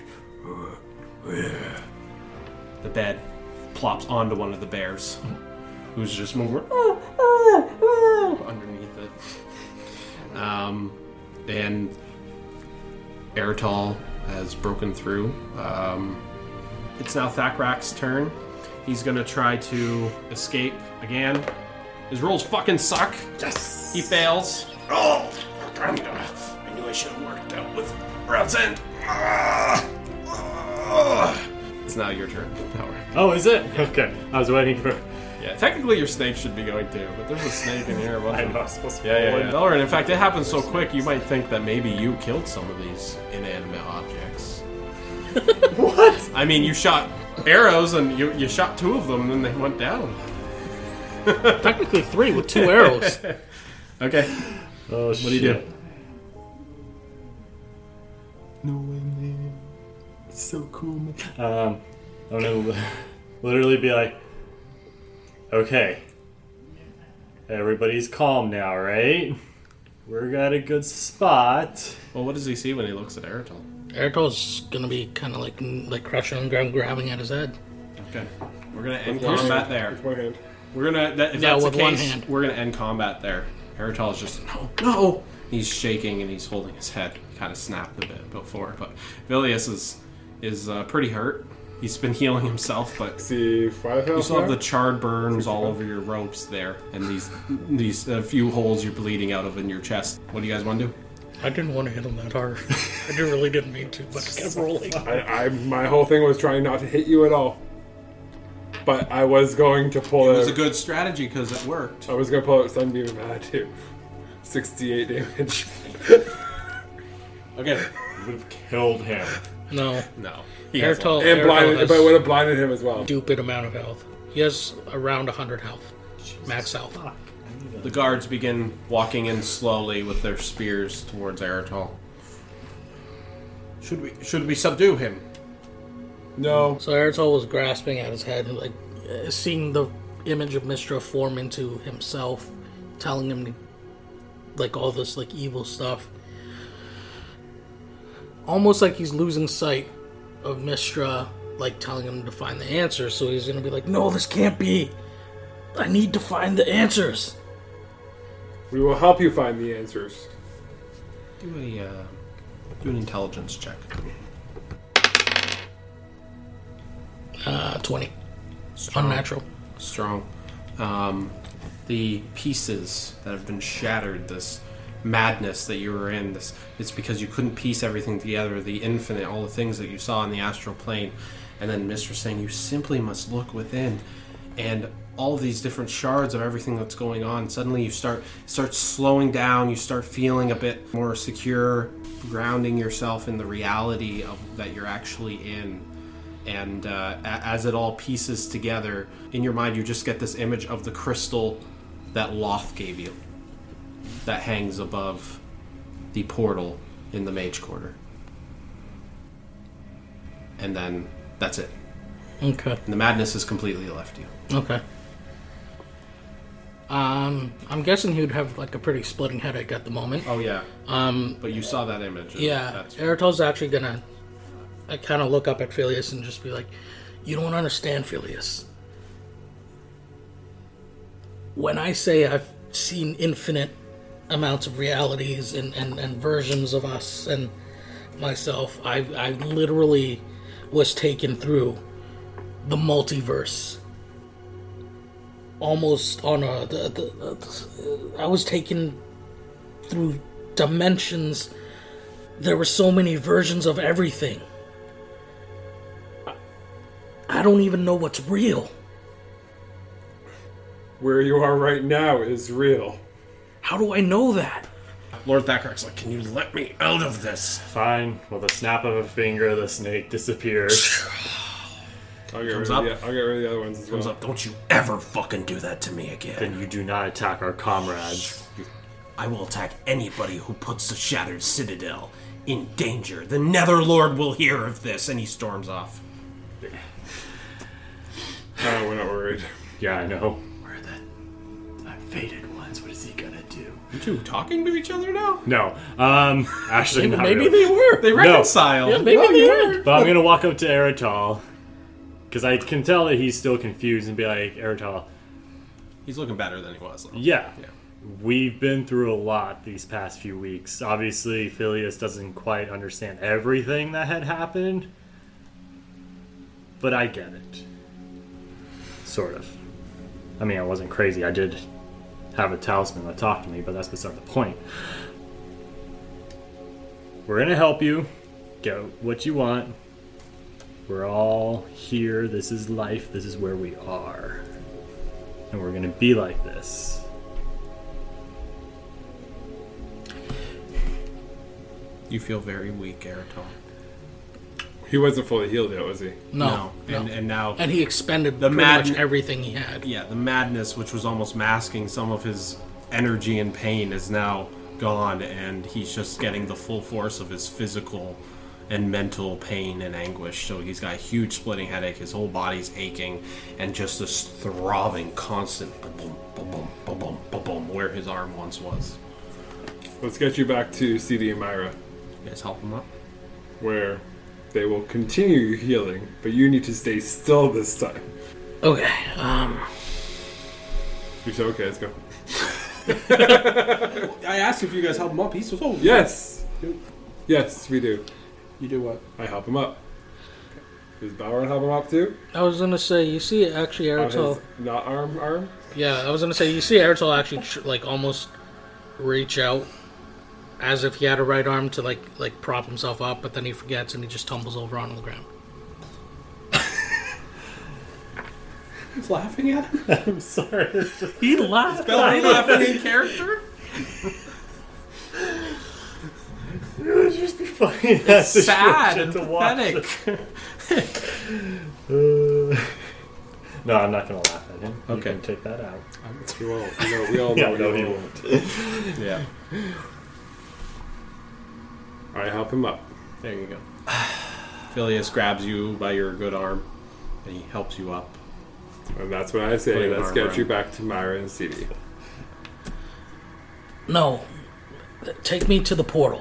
The bed plops onto one of the bears, who's just moving underneath it. And Eritol has broken through. It's now Thakrak's turn. He's gonna try to escape again. His rolls fucking suck. Yes! He fails. Oh, I knew I should have worked out with Round's End. It's now your turn, Howard. Oh, is it? Okay. I was waiting for... Yeah, technically your snake should be going too, but there's a snake in here. I know, I was supposed to Yeah. roll it. Bellerin, in fact, it happens so quick you might think that maybe you killed some of these inanimate objects. What? I mean, you shot arrows and you shot 2 of them and then they went down. Technically 3 with 2 arrows. Okay. Oh, What do you do? No way, man. It's so cool, man. I'm gonna literally be like, okay, everybody's calm now, right? We're at a good spot. Well, what does he see when he looks at Eritol? Eritol's gonna be kind of like crushing on the ground, grabbing at his head. Okay. We're going to end One combat hand. there. With one hand. We're going to... If Yeah, that's the with one case, hand. we're going to end combat there. Eritol is just, no! He's shaking and he's holding his head. He kind of snapped a bit before, but Vilius is pretty hurt. He's been healing himself, but See, 5 health you still have now? the charred burns all over your ropes there, and these few holes you're bleeding out of in your chest. What do you guys want to do? I didn't want to hit him that hard. I really didn't mean to, but I kept rolling. My whole thing was trying not to hit you at all. But I was going to pull It was out... a good strategy because it worked. I was going to pull out Sunbeam of Mana too. 68 damage. Okay. Would have killed him. No. No. Eritol, And Eritol blinded, has but it would have blinded him as well. stupid amount of health. He has around 100 health. Max health. The guards begin walking in slowly with their spears towards Eritol. Should we subdue him? No. So Eritol was grasping at his head, like seeing the image of Mistra form into himself, telling him like all this like evil stuff. Almost like he's losing sight of Mistra, like telling him to find the answers. So he's gonna be like, "No, this can't be. I need to find the answers." We will help you find the answers. Do an intelligence check. 20. Strong. Unnatural. Strong. The pieces that have been shattered, this madness that you were in, it's because you couldn't piece everything together, the infinite, all the things that you saw in the astral plane, and then Mr. saying you simply must look within, and all of these different shards of everything that's going on, suddenly you start slowing down, you start feeling a bit more secure, grounding yourself in the reality of that you're actually in. And as it all pieces together, in your mind you just get this image of the crystal that Loth gave you, that hangs above the portal in the Mage Quarter. And then that's it. Okay. And the madness has completely left you. Okay. I'm guessing he would have like a pretty splitting headache at the moment. Oh yeah. But you saw that image. and Yeah, that's- Eritol's actually gonna kind of look up at Phileas and just be like, "You don't understand, Phileas. When I say I've seen infinite amounts of realities and versions of us and myself, I literally was taken through the multiverse. Almost on I was taken through dimensions. There were so many versions of everything. I don't even know what's real. Where you are right now is real. How do I know that? Lord Thackrack's like, can you let me out of this? Fine. With a snap of a finger, the snake disappears. I'll get, rid up. of the other ones as Comes well. up, don't you ever fucking do that to me again. Then you do not attack our comrades. I will attack anybody who puts the Shattered Citadel in danger. The Netherlord will hear of this, and he storms off. Oh, we're not worried. Yeah, I know. Where are the faded ones? What is he gonna do? You two talking to each other now? No. Actually, not Maybe really. they were. They reconciled. Yeah, maybe they were. But I'm gonna walk up to Eritol, because I can tell that he's still confused, and be like, Eritol, He's looking better than he was. Though. yeah. Yeah. We've been through a lot these past few weeks. Obviously, Phileas doesn't quite understand everything that had happened, but I get it. Sort of. I mean, I wasn't crazy. I did have a talisman that talked to me, but that's beside the point. We're gonna help you get what you want. We're all here. This is life. This is where we are. And we're gonna be like this. You feel very weak, Eritol. He wasn't fully healed yet, was he? No. And now... And he expended The pretty much everything he had. Yeah, the madness, which was almost masking some of his energy and pain, is now gone, and he's just getting the full force of his physical and mental pain and anguish. So he's got a huge splitting headache. His whole body's aching, and just this throbbing, constant boom, boom, boom, boom, boom, boom, boom, where his arm once was. Let's get you back to CD and Myra, You guys help him up. where they will continue your healing, but you need to stay still this time. Okay. You said, okay, let's go. I asked if you guys help him up. He says, "Oh, Yes! Yes, we do. you do what?" I help him up. Does Balron help him up too? I was gonna say, you see, actually, On Eritol. his not arm? Yeah, I was gonna say, you see, Eritol actually like almost reach out, as if he had a right arm to like prop himself up, but then he forgets and he just tumbles over onto the ground. He's laughing at him. I'm sorry. He laughed. Bellerin laughing in character. It would just be funny. That's the Sad shit and to watch. pathetic. No, I'm not gonna laugh at him. Okay. You can take that out. We won't. No, we all know. Yeah, no, we he won't. won't. Yeah. I help him up. There you go. Phileas grabs you by your good arm, and he helps you up. And that's when I say, Putting let's arm get around. you back to Myra and CD. No, take me to the portal.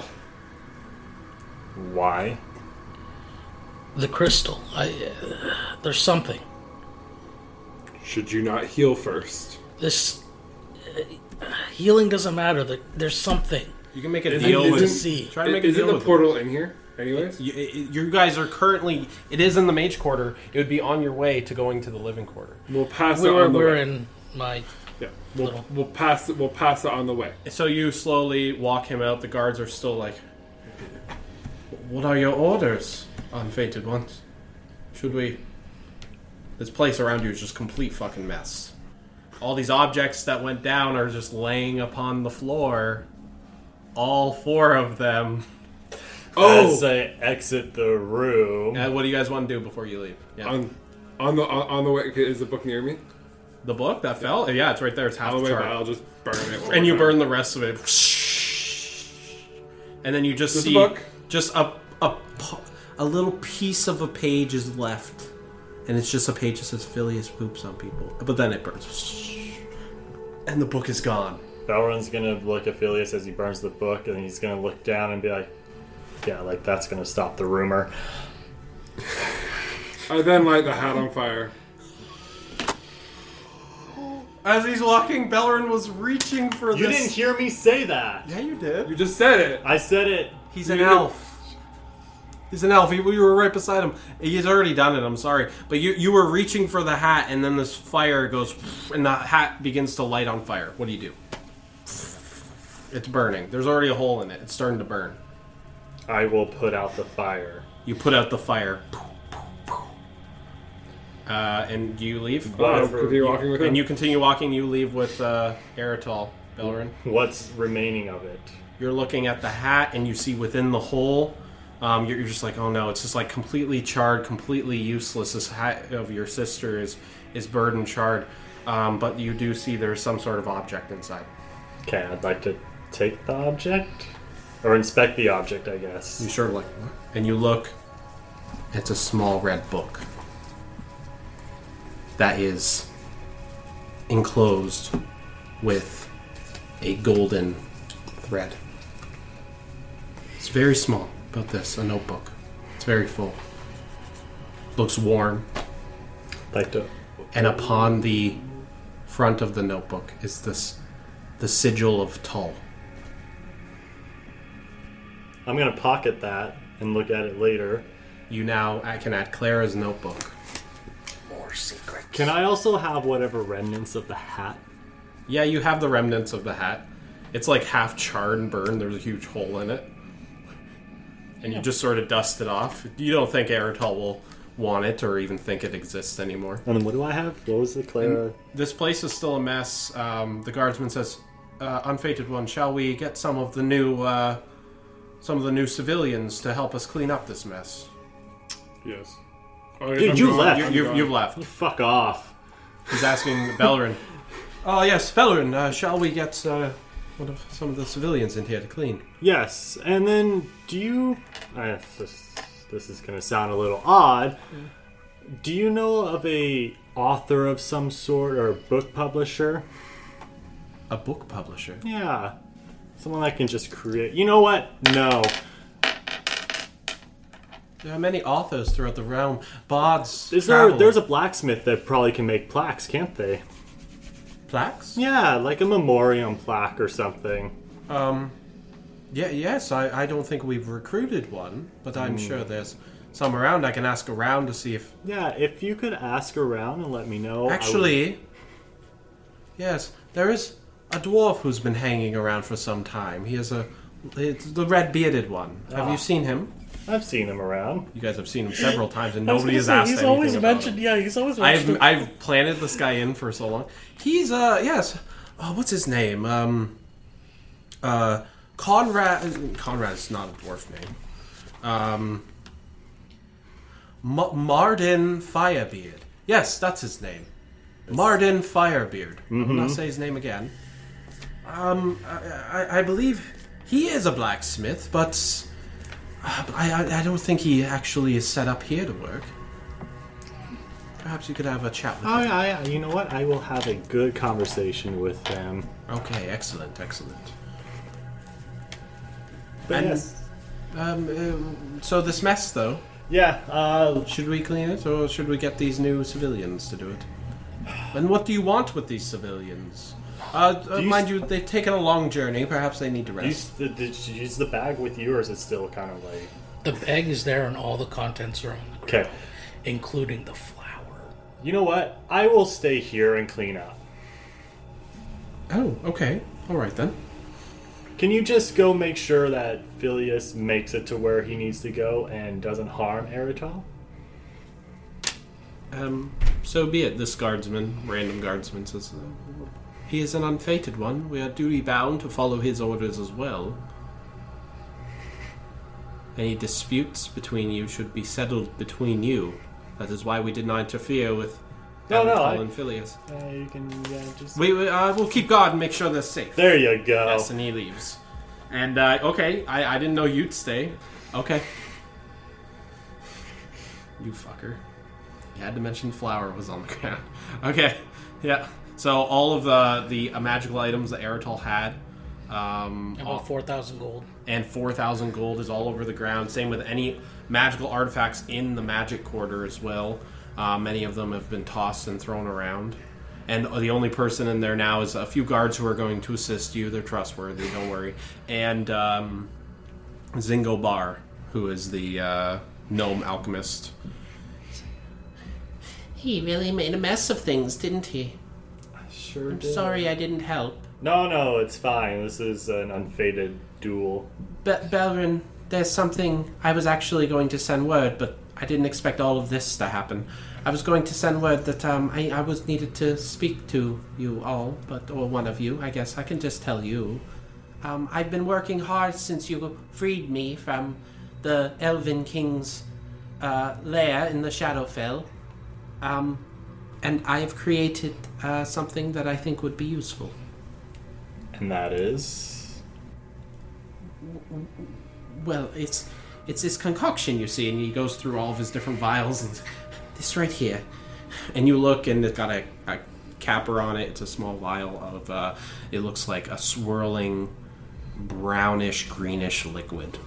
Why? The crystal. There's something. Should you not heal first? This healing doesn't matter. There's something. You can make a Isn't- deal isn't- with. to see. Try to make a Isn't deal the with portal in here, anyways? You guys are currently. It is in the Mage Quarter. It would be on your way to going to the Living Quarter. We'll pass We it were on the way. in my. Yeah, little- we'll pass it. We'll pass it on the way. So you slowly walk him out. The guards are still like, "What are your orders, unfated ones? Should we?" This place around you is just complete fucking mess. All these objects that went down are just laying upon the floor. All 4 of them. As I exit the room. What do you guys want to do before you leave? Yeah. On the way. Okay, is the book near me? The book that fell? Yeah, it's right there. It's half On the the way, chart. I'll just burn it. one And you more burn time. the rest of it. And then you just Just see a book? just a little piece of a page is left. And it's just a page that says Phileas poops on people. But then it burns. And the book is gone. Balron's gonna look at Phileas as he burns the book, and he's gonna look down and be like, yeah, like that's gonna stop the rumor. I then light the hat on fire. As he's walking, Bellerin was reaching for You didn't hear me say that. Yeah, you did. You just said it. I said it. He's an elf. He's an elf. We were right beside him. He's already done it. I'm sorry, but you were reaching for the hat, and then this fire goes, and the hat begins to light on fire. What do you do? It's burning. There's already a hole in it. It's starting to burn. I will put out the fire. You put out the fire, and you leave. I'll continue walking with him. And you continue walking. You leave with Eritol, Bellerin. What's remaining of it? You're looking at the hat, and you see within the hole. You're just like, oh no! It's just like completely charred, completely useless. This hat of your sister is burnt and charred, but you do see there's some sort of object inside. Okay, I'd like to take the object. Or inspect the object, I guess. You sort of like, what? And you look. It's a small red book that is enclosed with a golden thread. It's very small. About this, a notebook. It's very full. Looks worn. Like to. And upon the front of the notebook is the sigil of Tull. I'm gonna pocket that and look at it later. You now can add Clara's notebook. More secrets. Can I also have whatever remnants of the hat? Yeah, you have the remnants of the hat. It's like half charred and burned. There's a huge hole in it. And you just sort of dust it off. You don't think Eritol will want it or even think it exists anymore. And what do I have? What was the Clara? This place is still a mess. The guardsman says, "Unfated one, shall we get some of the new civilians to help us clean up this mess?" Yes. Dude, you left. You've left. You fuck off. He's asking Bellerin. Oh yes, Bellerin. Shall we get one of some of the civilians in here to clean. Yes, and then do you... this is going to sound a little odd. Do you know of a author of some sort or a book publisher? A book publisher? Yeah. Someone that can just create... You know what? No. There are many authors throughout the realm. Bards. There's a blacksmith that probably can make plaques, can't they? Plaques? Yeah, like a memoriam plaque or something. Yes, I don't think we've recruited one, but I'm sure there's some around. I can ask around to see if... Yeah, if you could ask around and let me know. Actually, yes, there is a dwarf who's been hanging around for some time. It's the red-bearded one. Have you seen him? I've seen him around. You guys have seen him several times, and nobody has asked he's anything always about mentioned. him. Yeah, he's always mentioned. I've planted this guy in for so long. He's yes. Oh, what's his name? Conrad. Conrad is not a dwarf name. Mardin Firebeard. Yes, that's his name. Mardin Firebeard. I will not say his name again. I believe he is a blacksmith, but I don't think he actually is set up here to work. Perhaps you could have a chat with him. Yeah. You know what? I will have a good conversation with them. Okay, excellent. But And- yes. So this mess, though, Yeah, should we clean it, or should we get these new civilians to do it? And what do you want with these civilians? Mind you, they've taken a long journey. Perhaps they need to rest. did you use the bag with you, or is it still kind of like... The bag is there, and all the contents are on the ground, Okay. including the flour. You know what? I will stay here and clean up. Oh, okay. All right, then. Can you just go make sure that Phileas makes it to where he needs to go and doesn't harm Eritol? So be it. This guardsman, random guardsman, says he is an unfated one. We are duty bound to follow his orders as well. Any disputes between you should be settled between you. That is why we did not interfere with Eritol and Phileas. You can just... We'll keep guard and make sure they're safe. There you go. Yes, and he leaves. And, okay, I didn't know you'd stay. Okay. You fucker. You had to mention flour was on the ground. Okay, yeah. So all of the magical items that Eritol had, About 4,000 gold. and 4,000 gold is all over the ground. Same with any magical artifacts in the magic quarter as well. Many of them have been tossed and thrown around. And the only person in there now is a few guards who are going to assist you. They're trustworthy, don't worry. And Zingo Bar, who is the gnome alchemist. He really made a mess of things, didn't he? Sure I'm did. sorry I didn't help. No, it's fine. This is an unfated duel. Belrin, there's something I was actually going to send word, but I didn't expect all of this to happen. I was going to send word that I was needed to speak to you all, or one of you, I guess. I can just tell you. I've been working hard since you freed me from the Elven King's lair in the Shadowfell. And I have created something that I think would be useful. And that is... Well, it's this concoction, you see, and he goes through all of his different vials, and this right here. And you look, and it's got a capper on it. It's a small vial of, it looks like a swirling, brownish, greenish liquid.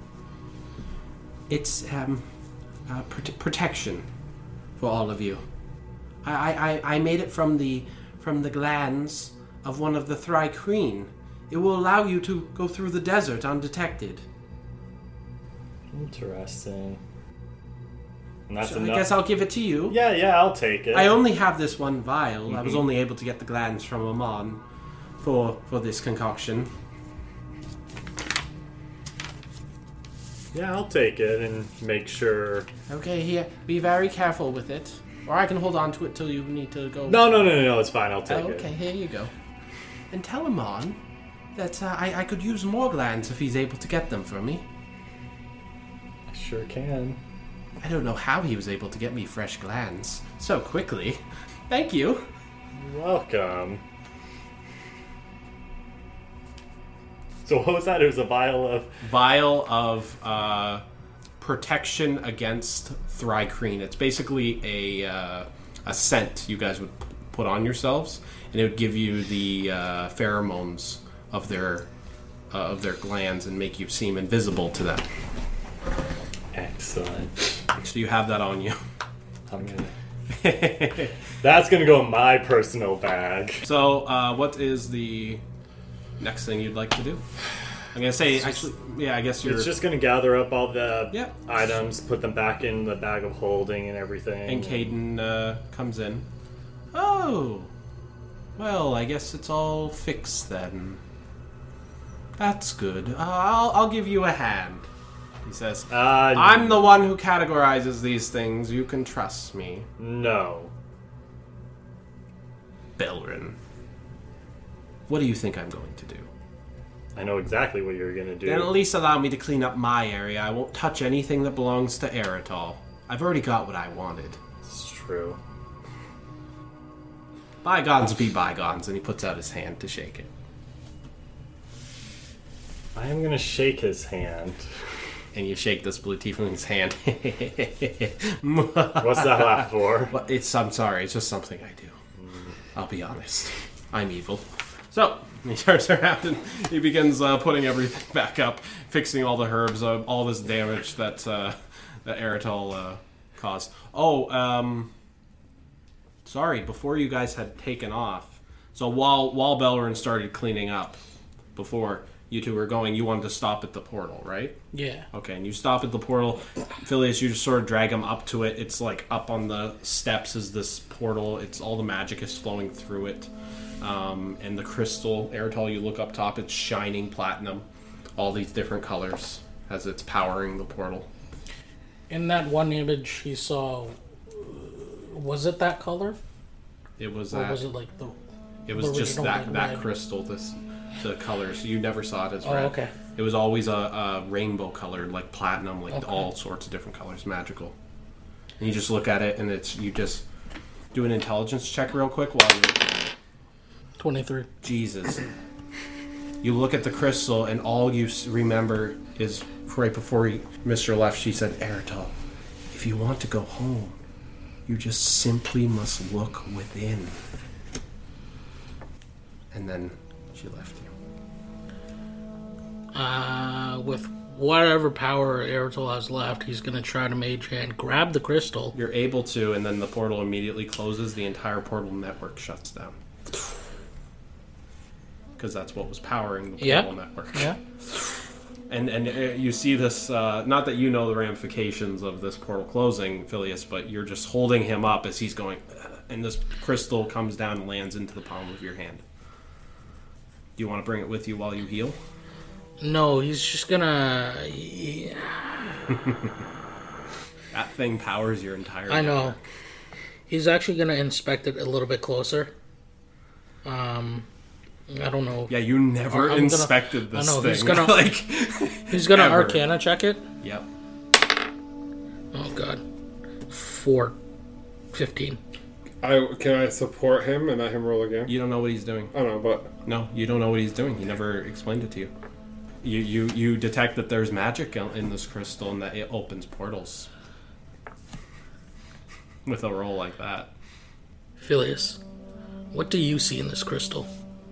It's protection for all of you. I made it from the glands of one of the Thri-Kreen. It will allow you to go through the desert undetected. Interesting. And that's So enough. I guess I'll give it to you. Yeah, I'll take it. I only have this one vial. I was only able to get the glands from Amon for this concoction. Yeah, I'll take it and make sure... Okay, here. Be very careful with it. Or I can hold on to it till you need to go. No, it's fine. I'll take Okay, it. here you go. And tell Amon that I could use more glands if he's able to get them for me. I sure can. I don't know how he was able to get me fresh glands so quickly. Thank you. You're welcome. So what was that? It was a vial of protection against Thrycreen. It's basically a scent you guys would put on yourselves, and it would give you the pheromones of their glands and make you seem invisible to them. Excellent. So you have that on you. I'm gonna. That's gonna go in my personal bag. So what is the next thing you'd like to do? I'm gonna say, actually, yeah, I guess you're... It's just gonna gather up all the Yeah. items, put them back in the bag of holding and everything. And Caden comes in. Oh, well, I guess it's all fixed then. That's good. I'll give you a hand, he says. I'm the one who categorizes these things. You can trust me. No. Belrin, what do you think I'm going to do? I know exactly what you're gonna do. Then at least allow me to clean up my area. I won't touch anything that belongs to Eritol. I've already got what I wanted. It's true. Bygones be bygones, and he puts out his hand to shake it. I am gonna shake his hand. And you shake this blue tiefling's hand. What's that laugh for? Well, I'm sorry, it's just something I do. I'll be honest. I'm evil. So, he turns around and he begins putting everything back up, fixing all the herbs, all this damage that Eritol caused. Oh, sorry, before you guys had taken off, so while Belrin started cleaning up, before you two were going, you wanted to stop at the portal, right? Yeah. Okay, and you stop at the portal. Phileas, you just sort of drag him up to it. It's like up on the steps is this portal. It's all the magic is flowing through it. And the crystal, Eritol, you look up top, it's shining platinum. All these different colors as it's powering the portal. In that one image he saw, was it that color? It was Or that. was it like the... It was just original, that like, that red? crystal, the colors. You never saw it as Oh, red. okay. It was always a rainbow color, like platinum, like Okay. all sorts of different colors, magical. And you just look at it, and you just do an intelligence check real quick while you're looking at it. 23. Jesus. You look at the crystal, and all you remember is right before Mr. left, she said, Eritol, if you want to go home, you just simply must look within. And then she left you. With whatever power Eritol has left, he's going to try to mage hand, grab the crystal. You're able to, and then the portal immediately closes. The entire portal network shuts down. Because that's what was powering the portal network. Yeah. And you see this, not that you know the ramifications of this portal closing, Phileas, but you're just holding him up as he's going, and this crystal comes down and lands into the palm of your hand. Do you want to bring it with you while you heal? No, he's just gonna... That thing powers your entire I know. network. He's actually gonna inspect it a little bit closer. I don't know. Yeah, you never I'm gonna- inspected this I know, thing. he's gonna- like, He's gonna ever. Arcana check it. Yep. Oh god. 15. Can I support him and let him roll again? You don't know what he's doing. I don't know, but No, you don't know what he's doing. He never explained it to you. You detect that there's magic in this crystal and that it opens portals. With a roll like that. Phileas, what do you see in this crystal?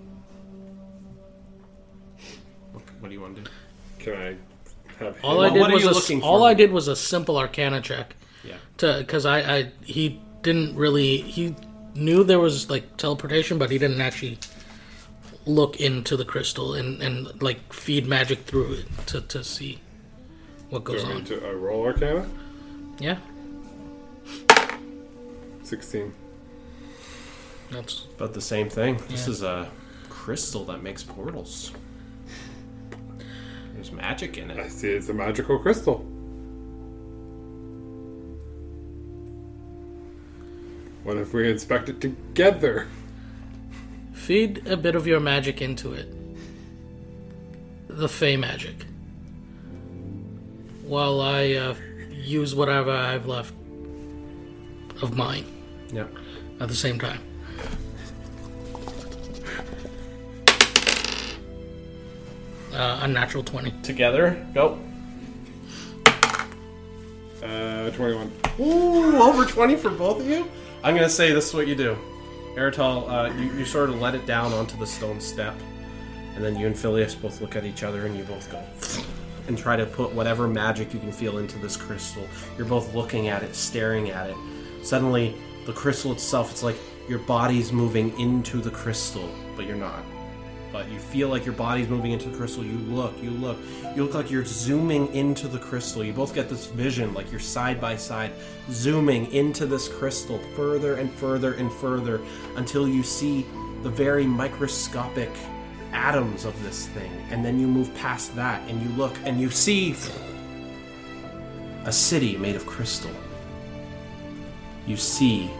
What do you want to do? can I have him? All I What did are you was looking all for? I did was a simple Arcana check. Yeah. Because he didn't really, he knew there was like teleportation, but he didn't actually look into the crystal and like feed magic through it to see what Do goes I on. need to roll Arcana? Yeah, 16. that's About the same thing. This Yeah. is a crystal that makes portals. There's magic in I it. see it's a magical crystal. What if we inspect it together? feed a bit of your magic into it. The Fey magic. While I use whatever I've left of mine Yeah. at the same time. Unnatural 20. Together, go. 21. Ooh, over 20 for both of you? I'm going to say this is what you do. Eritol, you sort of let it down onto the stone step, and then you and Phileas both look at each other and you both go and try to put whatever magic you can feel into this crystal. You're both looking at it, staring at it. Suddenly, the crystal itself, it's like your body's moving into the crystal, but you're not. But you feel like your body's moving into the crystal. You look like you're zooming into the crystal. You both get this vision, like you're side by side, zooming into this crystal further and further and further until you see the very microscopic atoms of this thing. And then you move past that and you look and you see a city made of crystal. You see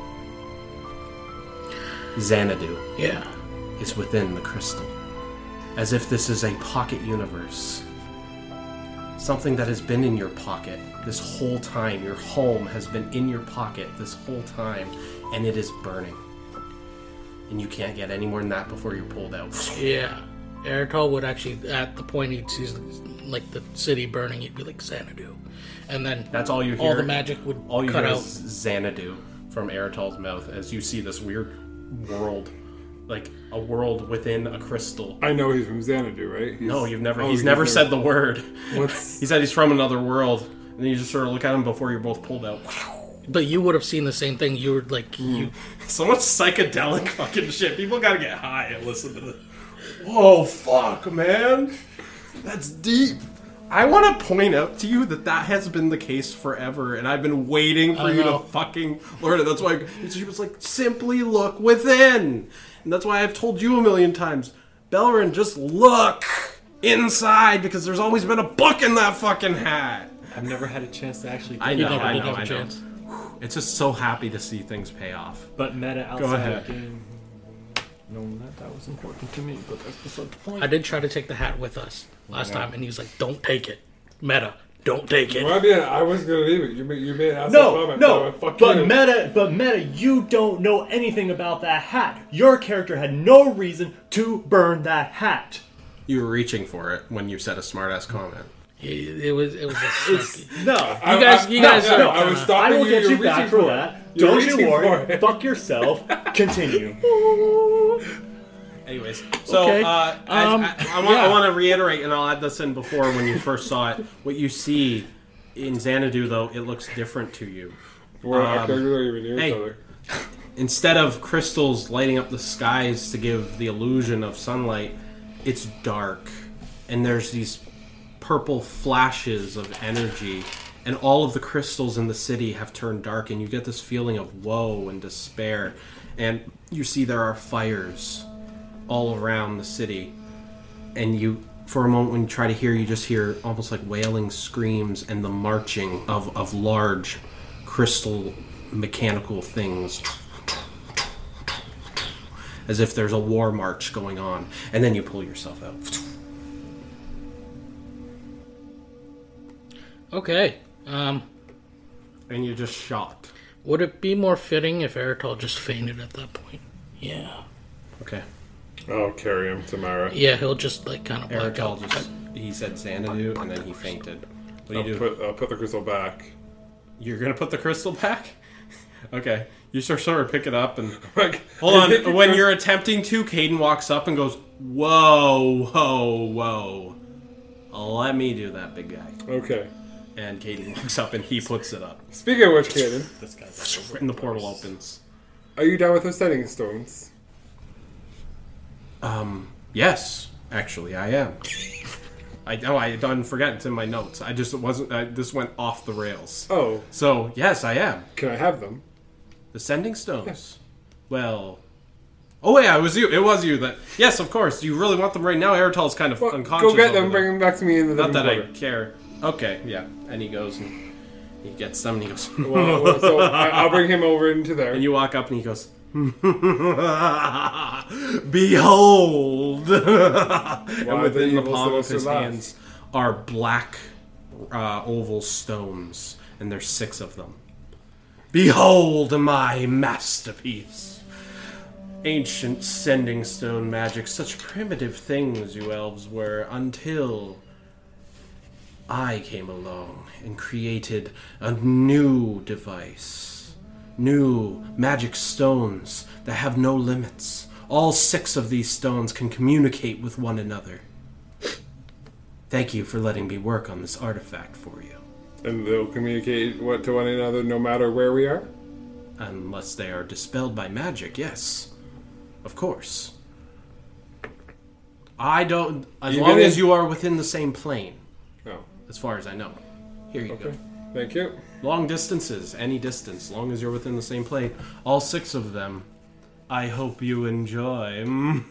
Xanadu. Yeah. Is within the crystal. As if this is a pocket universe. Something that has been in your pocket this whole time. Your home has been in your pocket this whole time, and it is burning. And you can't get any more than that before you're pulled out. Yeah. Eritol would actually, at the point he'd see like the city burning, he'd be like Xanadu. And then that's all you hear. All the magic would all you cut hear out. Is Xanadu from Eritol's mouth as you see this weird world. Like a world within a crystal. I know he's from Xanadu, right? No, you've never. He's never said the word. He said he's from another world, and then you just sort of look at him before you're both pulled out. But you would have seen the same thing. You were like, you. So much psychedelic fucking shit. People gotta get high and listen to this. Whoa, fuck, man. That's deep. I want to point out to you that has been the case forever, and I've been waiting for you to fucking learn it. That's why she was like, simply look within. And that's why I've told you a million times, Belrin, just look inside, because there's always been a book in that fucking hat. I've never had a chance to actually. I know. It's just so happy to see things pay off. But meta outside Go ahead. of the game, knowing that was important to me, but that's beside the point. I did try to take the hat with us last time, and he was like, "Don't take it, Meta. Don't take it." Well, I was gonna leave it. You made an comment. But Meta, you don't know anything about that hat. Your character had no reason to burn that hat. You were reaching for it when you said a smartass comment. It was a snarky. No, you guys. I was stopping I will you. get You're you back reaching for that. Don't you worry. For Fuck yourself. Continue. Anyways, so Okay. I want to reiterate, and I'll add this in before when you first saw it. What you see in Xanadu, though, it looks different to you. Our characters are even near each other. Instead of crystals lighting up the skies to give the illusion of sunlight, it's dark, and there's these purple flashes of energy, and all of the crystals in the city have turned dark, and you get this feeling of woe and despair. And you see there are fires all around the city, and you, for a moment when you try to hear, you just hear almost like wailing screams and the marching of large crystal mechanical things, as if there's a war march going on, and then you pull yourself out. Okay. And you're just shocked. Would it be more fitting if Eritol just fainted at that point? Yeah. Okay. I'll carry him to Mara. Yeah, he'll just like kind of black out. Eritol he said Xanadu, and then he fainted. What do you do? I'll put the crystal back. You're gonna put the crystal back? Okay. You sort of pick it up and Like, hold on. When you're attempting to, Caden walks up and goes, "Whoa, whoa, whoa! Let me do that, big guy." Okay. And Caden walks up and he puts it up, Speaking of which, Kaden, This guy's and the portal opens. are you done with the setting stones? Yes, actually, I am. I didn't forget it's in my notes. I just wasn't. This went off the rails. Oh, So yes, I am. can I have them? The sending stones. Well. Oh yeah, it was you. It was you that. Yes, of course. You really want them right now. Eritol's kind of Well, unconscious. go get over them. there. Bring them back to me in the Not that living I care. Okay, yeah. And he goes and he gets them and he goes. quarter. So I'll bring him over into there. And you walk up and he goes. Behold! And within the palm of his hands are black oval stones, and there's 6 of them. Behold my masterpiece! ancient sending stone magic, such primitive things you elves were, until I came along and created a new device. New magic stones that have no limits. All 6 of these stones can communicate with one another. Thank you for letting me work on this artifact for you. And they'll communicate to one another no matter where we are? Unless they are dispelled by magic, yes. Of course. I don't... As long as you are within the same plane. Oh. As far as I know. Here you go. Thank you. Long distances, any distance, long as you're within the same plane. All 6 of them. I hope you enjoy.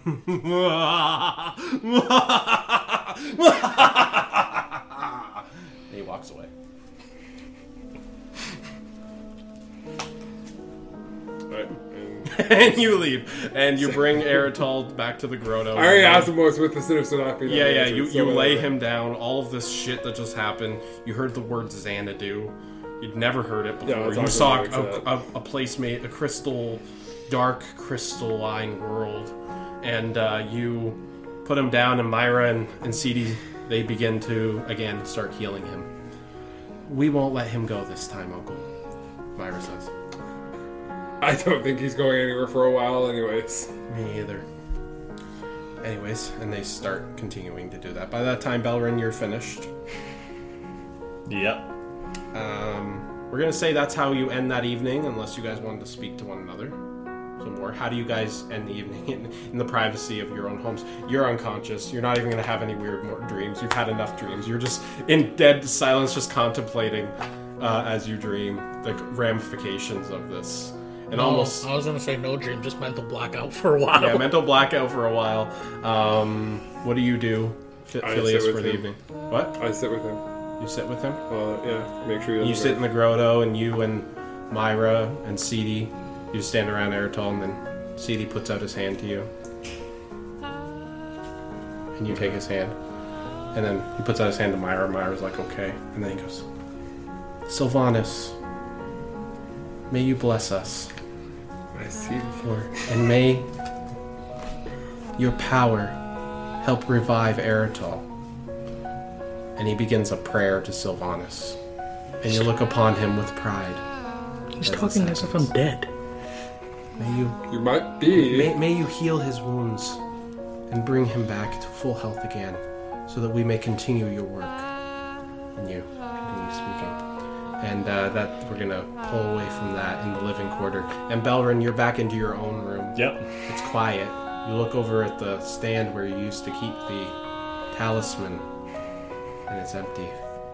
He walks away. And you leave. And you bring Eritol back to the grotto. I already asked him what's with the Sinnoh. Yeah, you lay him down. All of this shit that just happened. You heard the word Xanadu. You'd never heard it before. You saw a place made, a crystal, dark crystalline world. And you put him down, and Myra and Cede, they begin to, again, start healing him. We won't let him go this time, Uncle, Myra says. I don't think he's going anywhere for a while anyways. Me either. Anyways, and they start continuing to do that. By that time, Belrin, you're finished. Yep. We're going to say that's how you end that evening, unless you guys wanted to speak to one another some more. How do you guys end the evening in the privacy of your own homes? You're unconscious. You're not even going to have any weird more dreams. You've had enough dreams. You're just in dead silence, just contemplating as you dream the ramifications of this. And I was going to say no dream, just mental blackout for a while. Yeah, mental blackout for a while. What do you do, Phileas, for the evening? What? I sit with him. You sit with him? Well, yeah, make sure you sit in the grotto, and you and Myra and Cede, you stand around Eritol, and then Cede puts out his hand to you. And you take his hand. And then he puts out his hand to Myra. Myra's like, okay. And then he goes, Sylvanas, may you bless us. I see. And may your power help revive Eritol. And he begins a prayer to Sylvanas. And you look upon him with pride. He's talking as if I'm dead. May you... You might be. May you heal his wounds and bring him back to full health again, so that we may continue your work. And you continue speaking. And that we're going to pull away from that in the living quarter. And Belrin, you're back into your own room. Yep. It's quiet. You look over at the stand where you used to keep the talisman, and it's empty.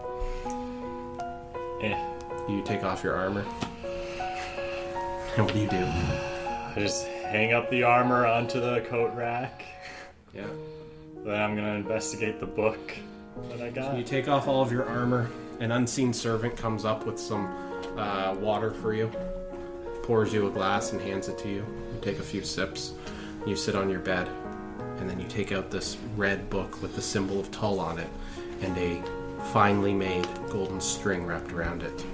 You take off your armor. And what do you do? I just hang up the armor onto the coat rack. Yeah. Then I'm going to investigate the book that I got. So you take off all of your armor. An unseen servant comes up with some water for you, pours you a glass and hands it to you. You take a few sips. You sit on your bed, and then you take out this red book with the symbol of Tull on it and a finely made golden string wrapped around it.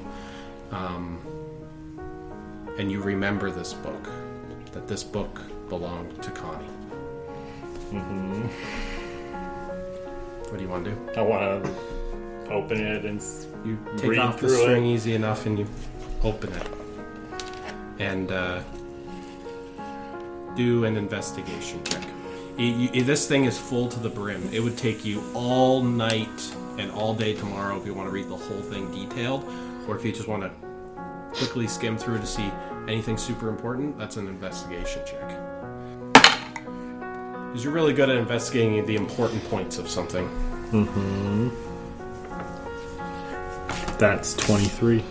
And you remember this book, that this book belonged to Connie. Mm-hmm. What do you want to do? I want to open it and you take off the string easy enough and you open it. And do an investigation check. This thing is full to the brim. It would take you all night and all day tomorrow if you want to read the whole thing detailed, or if you just want to quickly skim through to see anything super important. That's an investigation check. Because you're really good at investigating the important points of something. Mm-hmm. That's 23.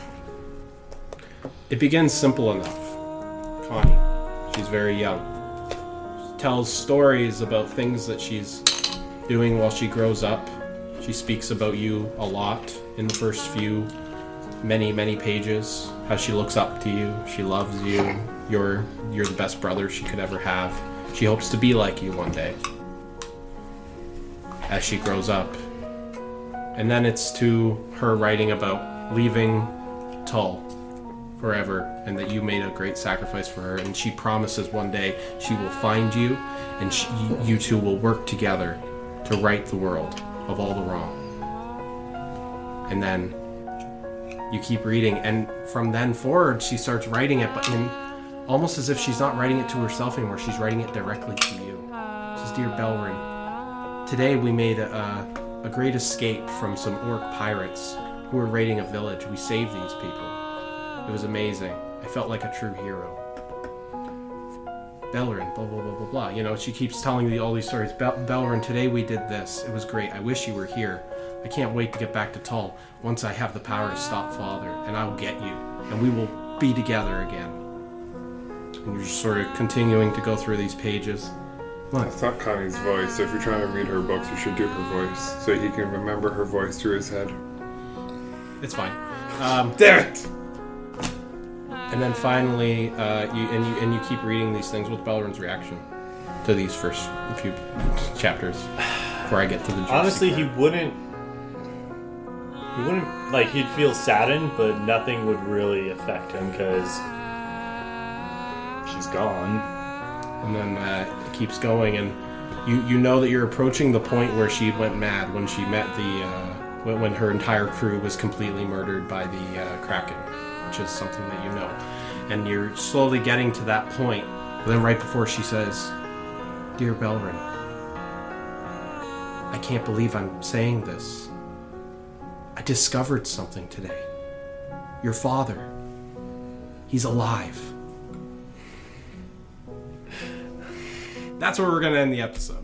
It begins simple enough. Connie, she's very young. She tells stories about things that she's doing while she grows up. She speaks about you a lot in the first few many pages. How she looks up to you. She loves you. You're the best brother she could ever have. She hopes to be like you one day as she grows up. And then it's to her writing about leaving Tull forever, and that you made a great sacrifice for her. And she promises one day she will find you, and you two will work together to right the world of all the wrong. And then you keep reading, and from then forward, she starts writing it, but in almost as if she's not writing it to herself anymore. She's writing it directly to you. She says, "Dear Belrin, today we made a great escape from some orc pirates who were raiding a village. We saved these people. It was amazing. I felt like a true hero. Belrin, blah, blah, blah, blah, blah." You know, she keeps telling me all these stories. "Belrin, today we did this. It was great. I wish you were here. I can't wait to get back to Tull once I have the power to stop Father, and I will get you, and we will be together again." And you're just sort of continuing to go through these pages. What? That's not Connie's voice, so if you're trying to read her books, you should do her voice, so he can remember her voice through his head. It's fine. Damn it! And then finally, you keep reading these things. What's Belrin's reaction to these first few chapters before I get to the juicy Honestly, part? he wouldn't, like, he'd feel saddened, but nothing would really affect him because she's gone. And then it keeps going, and you know that you're approaching the point where she went mad when she met when her entire crew was completely murdered by the Kraken, which is something that you know. And you're slowly getting to that point. But then right before she says, "Dear Belrin, I can't believe I'm saying this. I discovered something today. Your father, he's alive." That's where we're going to end the episode.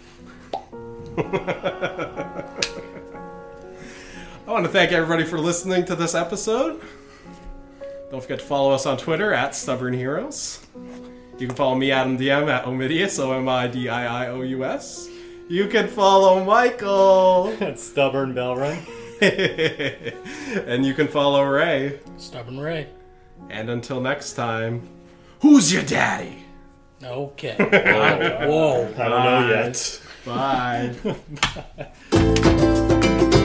I want to thank everybody for listening to this episode. Don't forget to follow us on Twitter at Stubborn Heroes. You can follow me, Adam DM, at Omidius, OMIDIIOUS. You can follow Michael. That's Stubborn Belrun. And you can follow Ray. Stubborn Ray. And until next time, who's your daddy? Okay. Whoa. I don't know yet. Bye.